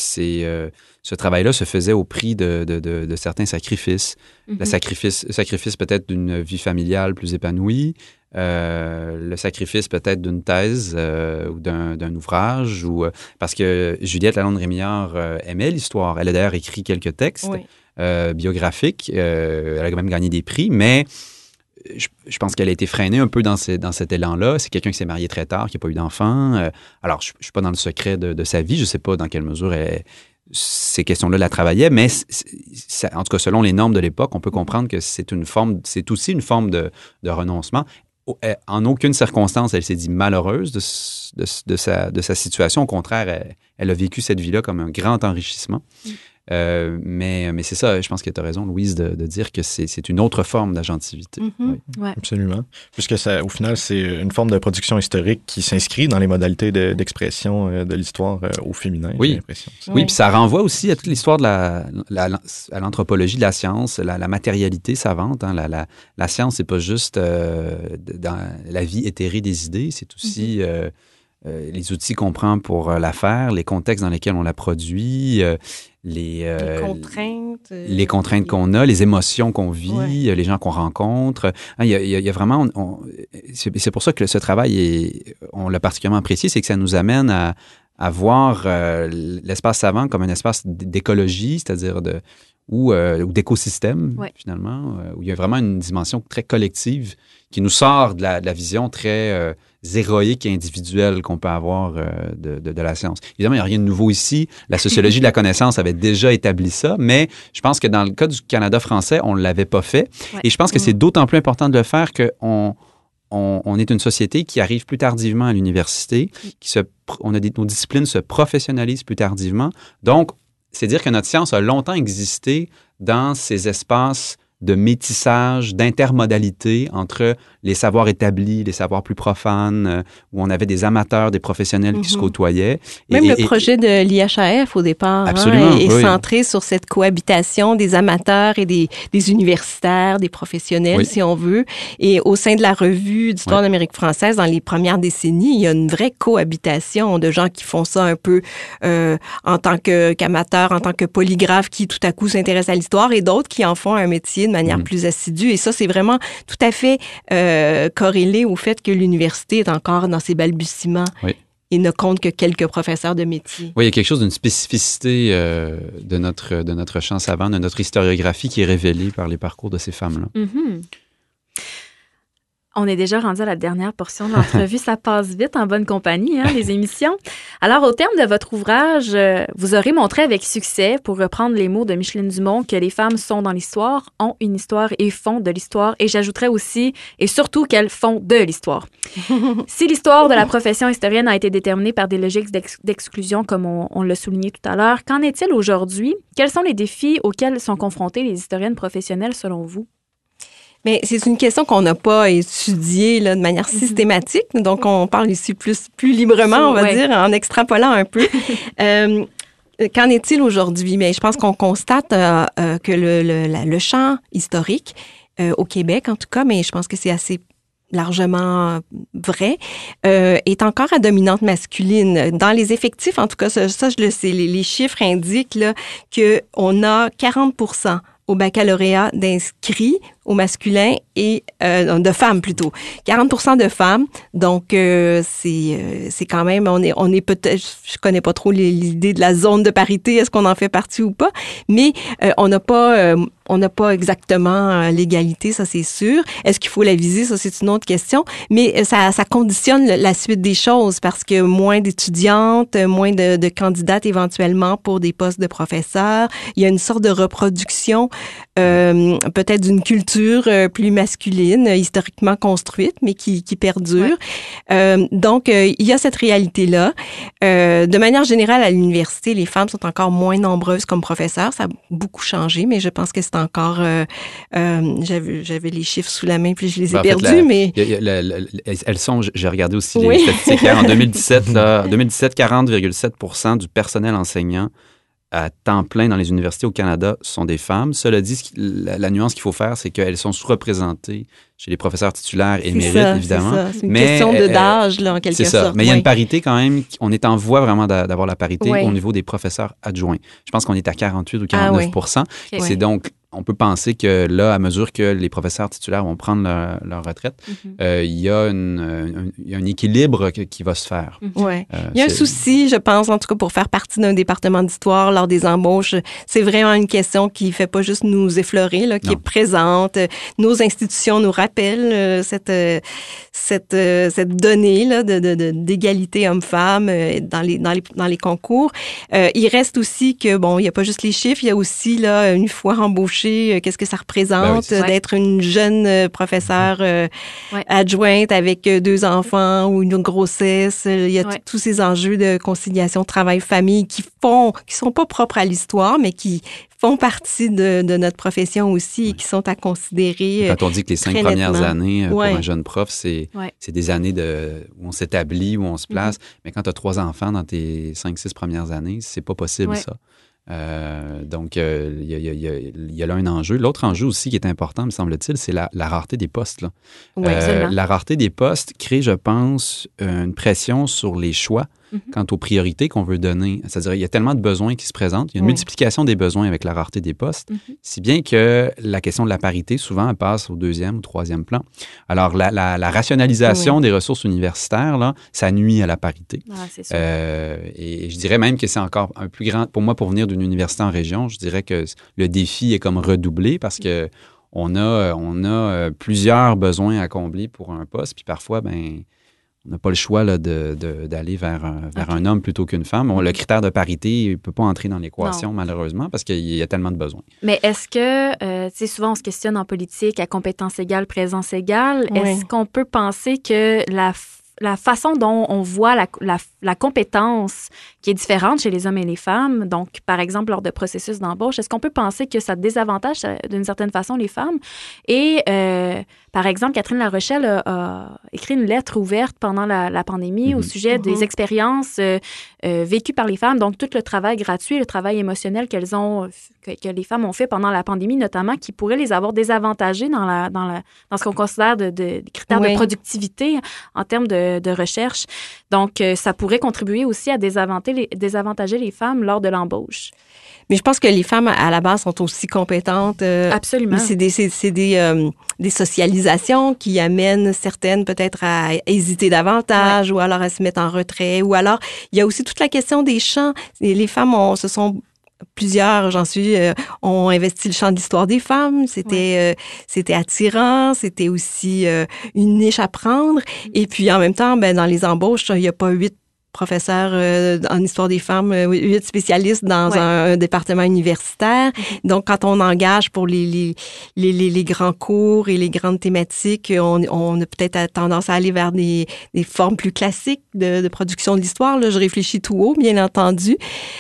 ce travail-là se faisait au prix de certains sacrifices. Le sacrifice peut-être d'une vie familiale plus épanouie, le sacrifice peut-être d'une thèse ou d'un ouvrage, parce que Juliette Lalonde-Rémillard aimait l'histoire. Elle a d'ailleurs écrit quelques textes biographiques. Elle a quand même gagné des prix, mais je pense qu'elle a été freinée un peu dans cet élan-là. C'est quelqu'un qui s'est marié très tard, qui n'a pas eu d'enfant. Alors, je ne suis pas dans le secret de sa vie. Je ne sais pas dans quelle mesure ces questions-là la travaillaient, mais en tout cas, selon les normes de l'époque, on peut comprendre que c'est aussi une forme de renoncement. En aucune circonstance, elle s'est dit malheureuse de sa situation. Au contraire, elle a vécu cette vie-là comme un grand enrichissement. Mais c'est ça, je pense que tu as raison, Louise, de dire que c'est une autre forme d'agentivité. Absolument. Puisque au final, c'est une forme de production historique qui s'inscrit dans les modalités d'expression de l'histoire au féminin, j'ai l'impression. Oui, puis ça renvoie aussi à toute l'histoire à l'anthropologie de la science, la matérialité savante. Hein. La science, c'est pas juste dans la vie éthérée des idées, c'est aussi... les outils qu'on prend pour la faire, les contextes dans lesquels on la produit, les contraintes qu'on a, les émotions qu'on vit, les gens qu'on rencontre. Il y a vraiment... c'est pour ça que ce travail, on l'a particulièrement apprécié, c'est que ça nous amène à voir l'espace savant comme un espace d'écologie, c'est-à-dire ou d'écosystème, finalement, où il y a vraiment une dimension très collective qui nous sort de la vision très héroïque et individuelle qu'on peut avoir de la science. Évidemment, il n'y a rien de nouveau ici. La sociologie de la connaissance avait déjà établi ça, mais je pense que dans le cas du Canada français, on ne l'avait pas fait. Et je pense que c'est d'autant plus important de le faire qu'on est une société qui arrive plus tardivement à l'université, nos disciplines se professionnalisent plus tardivement. Donc, c'est dire que notre science a longtemps existé dans ces espaces de métissage, d'intermodalité entre les savoirs établis, les savoirs plus profanes, où on avait des amateurs, des professionnels qui se côtoyaient. Même le projet de l'IHAF, au départ, est centré sur cette cohabitation des amateurs et des universitaires, des professionnels, si on veut. Et au sein de la revue d'histoire d'Amérique française, dans les premières décennies, il y a une vraie cohabitation de gens qui font ça un peu en tant qu'amateurs, en tant que polygraphes qui, tout à coup, s'intéressent à l'histoire, et d'autres qui en font un métier de manière plus assidue. Et ça, c'est vraiment tout à fait corrélé au fait que l'université est encore dans ses balbutiements et ne compte que quelques professeurs de métier. Oui, il y a quelque chose d'une spécificité de notre champ savant, de notre historiographie qui est révélée par les parcours de ces femmes-là. On est déjà rendu à la dernière portion de l'entrevue. Ça passe vite en bonne compagnie, hein, les émissions. Alors, au terme de votre ouvrage, vous aurez montré avec succès, pour reprendre les mots de Micheline Dumont, que les femmes sont dans l'histoire, ont une histoire et font de l'histoire. Et j'ajouterais aussi, et surtout, qu'elles font de l'histoire. Si l'histoire de la profession historienne a été déterminée par des logiques d'exclusion, comme on l'a souligné tout à l'heure, qu'en est-il aujourd'hui? Quels sont les défis auxquels sont confrontées les historiennes professionnelles, selon vous? Mais c'est une question qu'on n'a pas étudiée là, de manière systématique. Donc, on parle ici plus librement, on va dire, en extrapolant un peu. Qu'en est-il aujourd'hui? Mais je pense qu'on constate que le champ historique, au Québec en tout cas, mais je pense que c'est assez largement vrai, est encore à dominante masculine. Dans les effectifs, en tout cas, ça je le sais, les chiffres indiquent là, qu'on a 40% au baccalauréat d'inscrits au masculin et de femmes plutôt. 40% de femmes, donc c'est quand même, on est peut-être, je connais pas trop l'idée de la zone de parité, est-ce qu'on en fait partie ou pas, mais on n'a pas exactement l'égalité, ça c'est sûr. Est-ce qu'il faut la viser, ça c'est une autre question, mais ça conditionne la suite des choses parce que moins d'étudiantes, moins de candidates éventuellement pour des postes de professeurs. Il y a une sorte de reproduction peut-être d'une culture plus masculine, historiquement construite, mais qui perdure. Ouais. Donc, il y a cette réalité-là. De manière générale, à l'université, les femmes sont encore moins nombreuses comme professeurs. Ça a beaucoup changé, mais je pense que c'est encore... j'avais les chiffres sous la main, puis je les ai perdus, mais... elles sont... J'ai regardé aussi les statistiques hier. En 2017, 40,7% du personnel enseignant à temps plein dans les universités au Canada sont des femmes. Cela dit, la nuance qu'il faut faire, c'est qu'elles sont sous-représentées chez les professeurs titulaires et méritent, évidemment. C'est une question d'âge, là, en quelque sorte. C'est ça. Mais il y a une parité quand même. On est en voie vraiment d'avoir la parité au niveau des professeurs adjoints. Je pense qu'on est à 48 ou 49%. Okay. C'est donc... On peut penser que là, à mesure que les professeurs titulaires vont prendre leur retraite, il y a un équilibre qui va se faire. Ouais. Il y a un souci, je pense, en tout cas, pour faire partie d'un département d'histoire lors des embauches. C'est vraiment une question qui ne fait pas juste nous effleurer, là, qui est présente. Nos institutions nous rappellent cette donnée là, d'égalité homme-femme dans les concours. Il reste aussi que, bon, il n'y a pas juste les chiffres, il y a aussi, là, une fois embauché, qu'est-ce que ça représente d'être une jeune professeure adjointe avec 2 enfants ou une grossesse. Il y a tous ces enjeux de conciliation travail-famille qui sont pas propres à l'histoire, mais qui font partie de notre profession aussi et qui sont à considérer. Quand on dit que les 5 premières années pour un jeune prof, c'est des années où on s'établit, où on se place. Mais quand tu as 3 enfants dans tes 5-6 premières années, c'est pas possible ça. Donc, il y a là un enjeu. L'autre enjeu aussi qui est important, me semble-t-il, c'est la rareté des postes. Là. La rareté des postes crée, je pense, une pression sur les choix quant aux priorités qu'on veut donner. C'est-à-dire, il y a tellement de besoins qui se présentent. Il y a une multiplication des besoins avec la rareté des postes, si bien que la question de la parité, souvent, elle passe au 2e ou 3e plan. Alors, la rationalisation des ressources universitaires, là, ça nuit à la parité. C'est sûr. Et je dirais même que c'est encore un plus grand... Pour moi, pour venir d'une université en région, je dirais que le défi est comme redoublé parce que on a plusieurs besoins à combler pour un poste, puis parfois, on n'a pas le choix là, d'aller vers un homme plutôt qu'une femme. Le critère de parité ne peut pas entrer dans l'équation, malheureusement, parce qu'il y a tellement de besoins. Mais est-ce que, souvent on se questionne en politique à compétence égale, présence égale, est-ce qu'on peut penser que la façon dont on voit la compétence qui est différente chez les hommes et les femmes, donc par exemple lors de processus d'embauche, est-ce qu'on peut penser que ça désavantage d'une certaine façon les femmes? Et par exemple, Catherine Larochelle a écrit une lettre ouverte pendant la pandémie au sujet des expériences vécues par les femmes, donc tout le travail gratuit, le travail émotionnel que les femmes ont fait pendant la pandémie notamment, qui pourrait les avoir désavantagées dans ce qu'on considère des critères de productivité en termes de recherche. Donc, ça pourrait contribuer aussi à désavantager les femmes lors de l'embauche. Mais je pense que les femmes, à la base, sont aussi compétentes. Absolument. C'est des socialisations qui amènent certaines peut-être à hésiter davantage ou alors à se mettre en retrait. Ou alors, il y a aussi toute la question des champs. Les femmes se sont plusieurs, ont investi le champ de l'histoire des femmes. C'était attirant, c'était aussi une niche à prendre. Et puis, en même temps, dans les embauches, il n'y a pas 8 professeurs en histoire des femmes, 8 spécialistes dans un département universitaire. Donc, quand on engage pour les grands cours et les grandes thématiques, on a peut-être tendance à aller vers des formes plus classiques de production de l'histoire. Là, je réfléchis tout haut, bien entendu.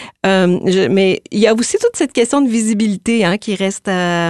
Mais il y a aussi toute cette question de visibilité qui reste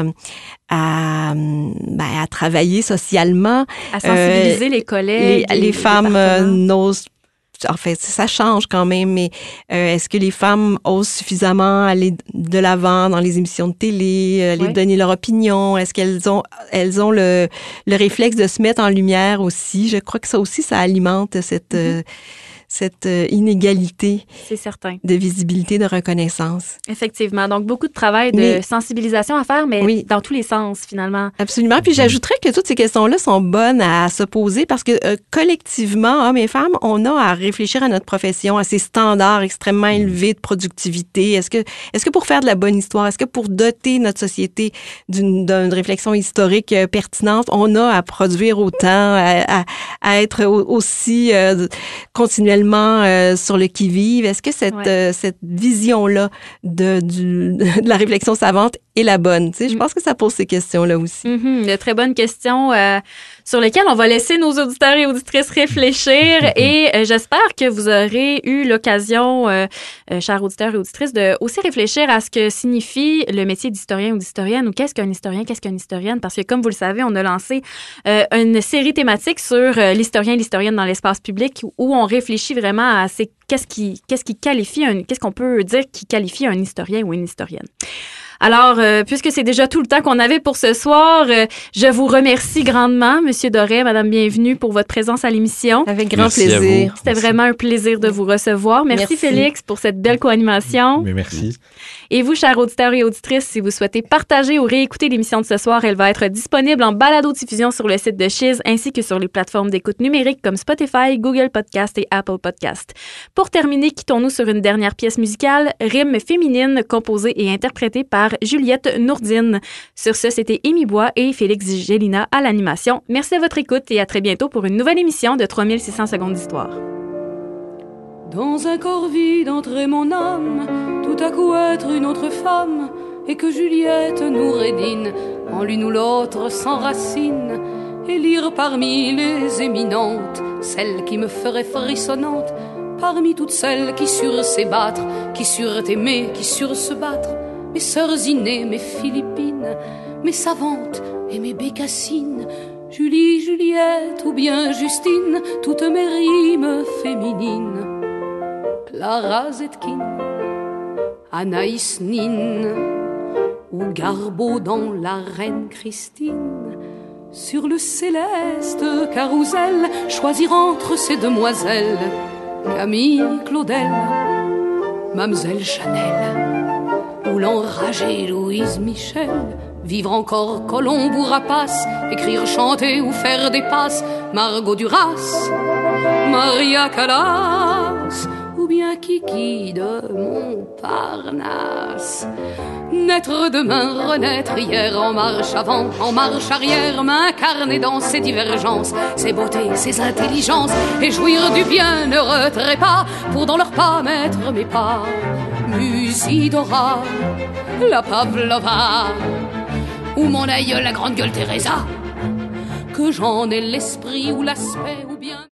à travailler socialement. À sensibiliser les collègues. Les femmes n'osent. En fait, ça change quand même, mais est-ce que les femmes osent suffisamment aller de l'avant dans les émissions de télé, aller donner leur opinion? Est-ce qu'elles ont le réflexe de se mettre en lumière aussi? Je crois que ça aussi, ça alimente cette inégalité. C'est certain. De visibilité, de reconnaissance. Effectivement. Donc, beaucoup de travail de sensibilisation à faire, mais dans tous les sens, finalement. Absolument. Puis, j'ajouterais que toutes ces questions-là sont bonnes à se poser parce que collectivement, hommes et femmes, on a à réfléchir à notre profession, à ces standards extrêmement élevés de productivité. Est-ce que pour faire de la bonne histoire, est-ce que pour doter notre société d'une réflexion historique pertinente, on a à produire autant, à être aussi continuellement sur le qui-vive? Est-ce que cette vision-là de la réflexion savante est la bonne? Je pense que ça pose ces questions-là aussi. De très bonnes questions sur lesquelles on va laisser nos auditeurs et auditrices réfléchir et j'espère que vous aurez eu l'occasion, chers auditeurs et auditrices, de aussi réfléchir à ce que signifie le métier d'historien ou d'historienne ou qu'est-ce qu'un historien, qu'est-ce qu'une historienne? Parce que, comme vous le savez, on a lancé une série thématique sur l'historien et l'historienne dans l'espace public où on réfléchit vraiment à qu'est-ce qu'on peut dire qui qualifie un historien ou une historienne. Alors, puisque c'est déjà tout le temps qu'on avait pour ce soir, je vous remercie grandement, Monsieur Doré, Madame Bienvenue, pour votre présence à l'émission. Avec grand plaisir. C'était vraiment un plaisir de vous recevoir. Merci Félix pour cette belle co-animation. Mais merci. Et vous, chers auditeurs et auditrices, si vous souhaitez partager ou réécouter l'émission de ce soir, elle va être disponible en balado-diffusion sur le site de Chiz ainsi que sur les plateformes d'écoute numérique comme Spotify, Google Podcast et Apple Podcast. Pour terminer, quittons-nous sur une dernière pièce musicale, Rime féminine, composée et interprétée par Juliette Nourdine. Sur ce, c'était Émy Bois et Félix Gélina à l'animation. Merci à votre écoute et à très bientôt pour une nouvelle émission de 3600 secondes d'histoire. Dans un corps vide entrait mon âme, tout à coup être une autre femme, et que Juliette Noureddine, en l'une ou l'autre s'enracine, et lire parmi les éminentes, celle qui me ferait frissonnante, parmi toutes celles qui surent s'ébattre, qui surent aimer, qui surent se battre, mes sœurs innées, mes Philippines, mes savantes et mes bécassines, Julie, Juliette ou bien Justine, toutes mes rimes féminines. Clara Zetkin, Anaïs Nin ou Garbeau dans La Reine Christine. Sur le céleste carrousel, choisir entre ces demoiselles Camille Claudel, Mamselle Chanel ou l'enragée Louise Michel. Vivre encore Colombe ou Rapace, écrire, chanter ou faire des passes Margot Duras, Maria Callas ou bien Kiki de Montparnasse. Naître demain, renaître hier, en marche avant, en marche arrière, m'incarner dans ces divergences, ces beautés, ces intelligences, et jouir du bienheureux trépas pour dans leurs pas mettre mes pas. Musidora, la Pavlova, ou mon aïeul, la grande gueule Teresa, que j'en ai l'esprit ou l'aspect ou bien...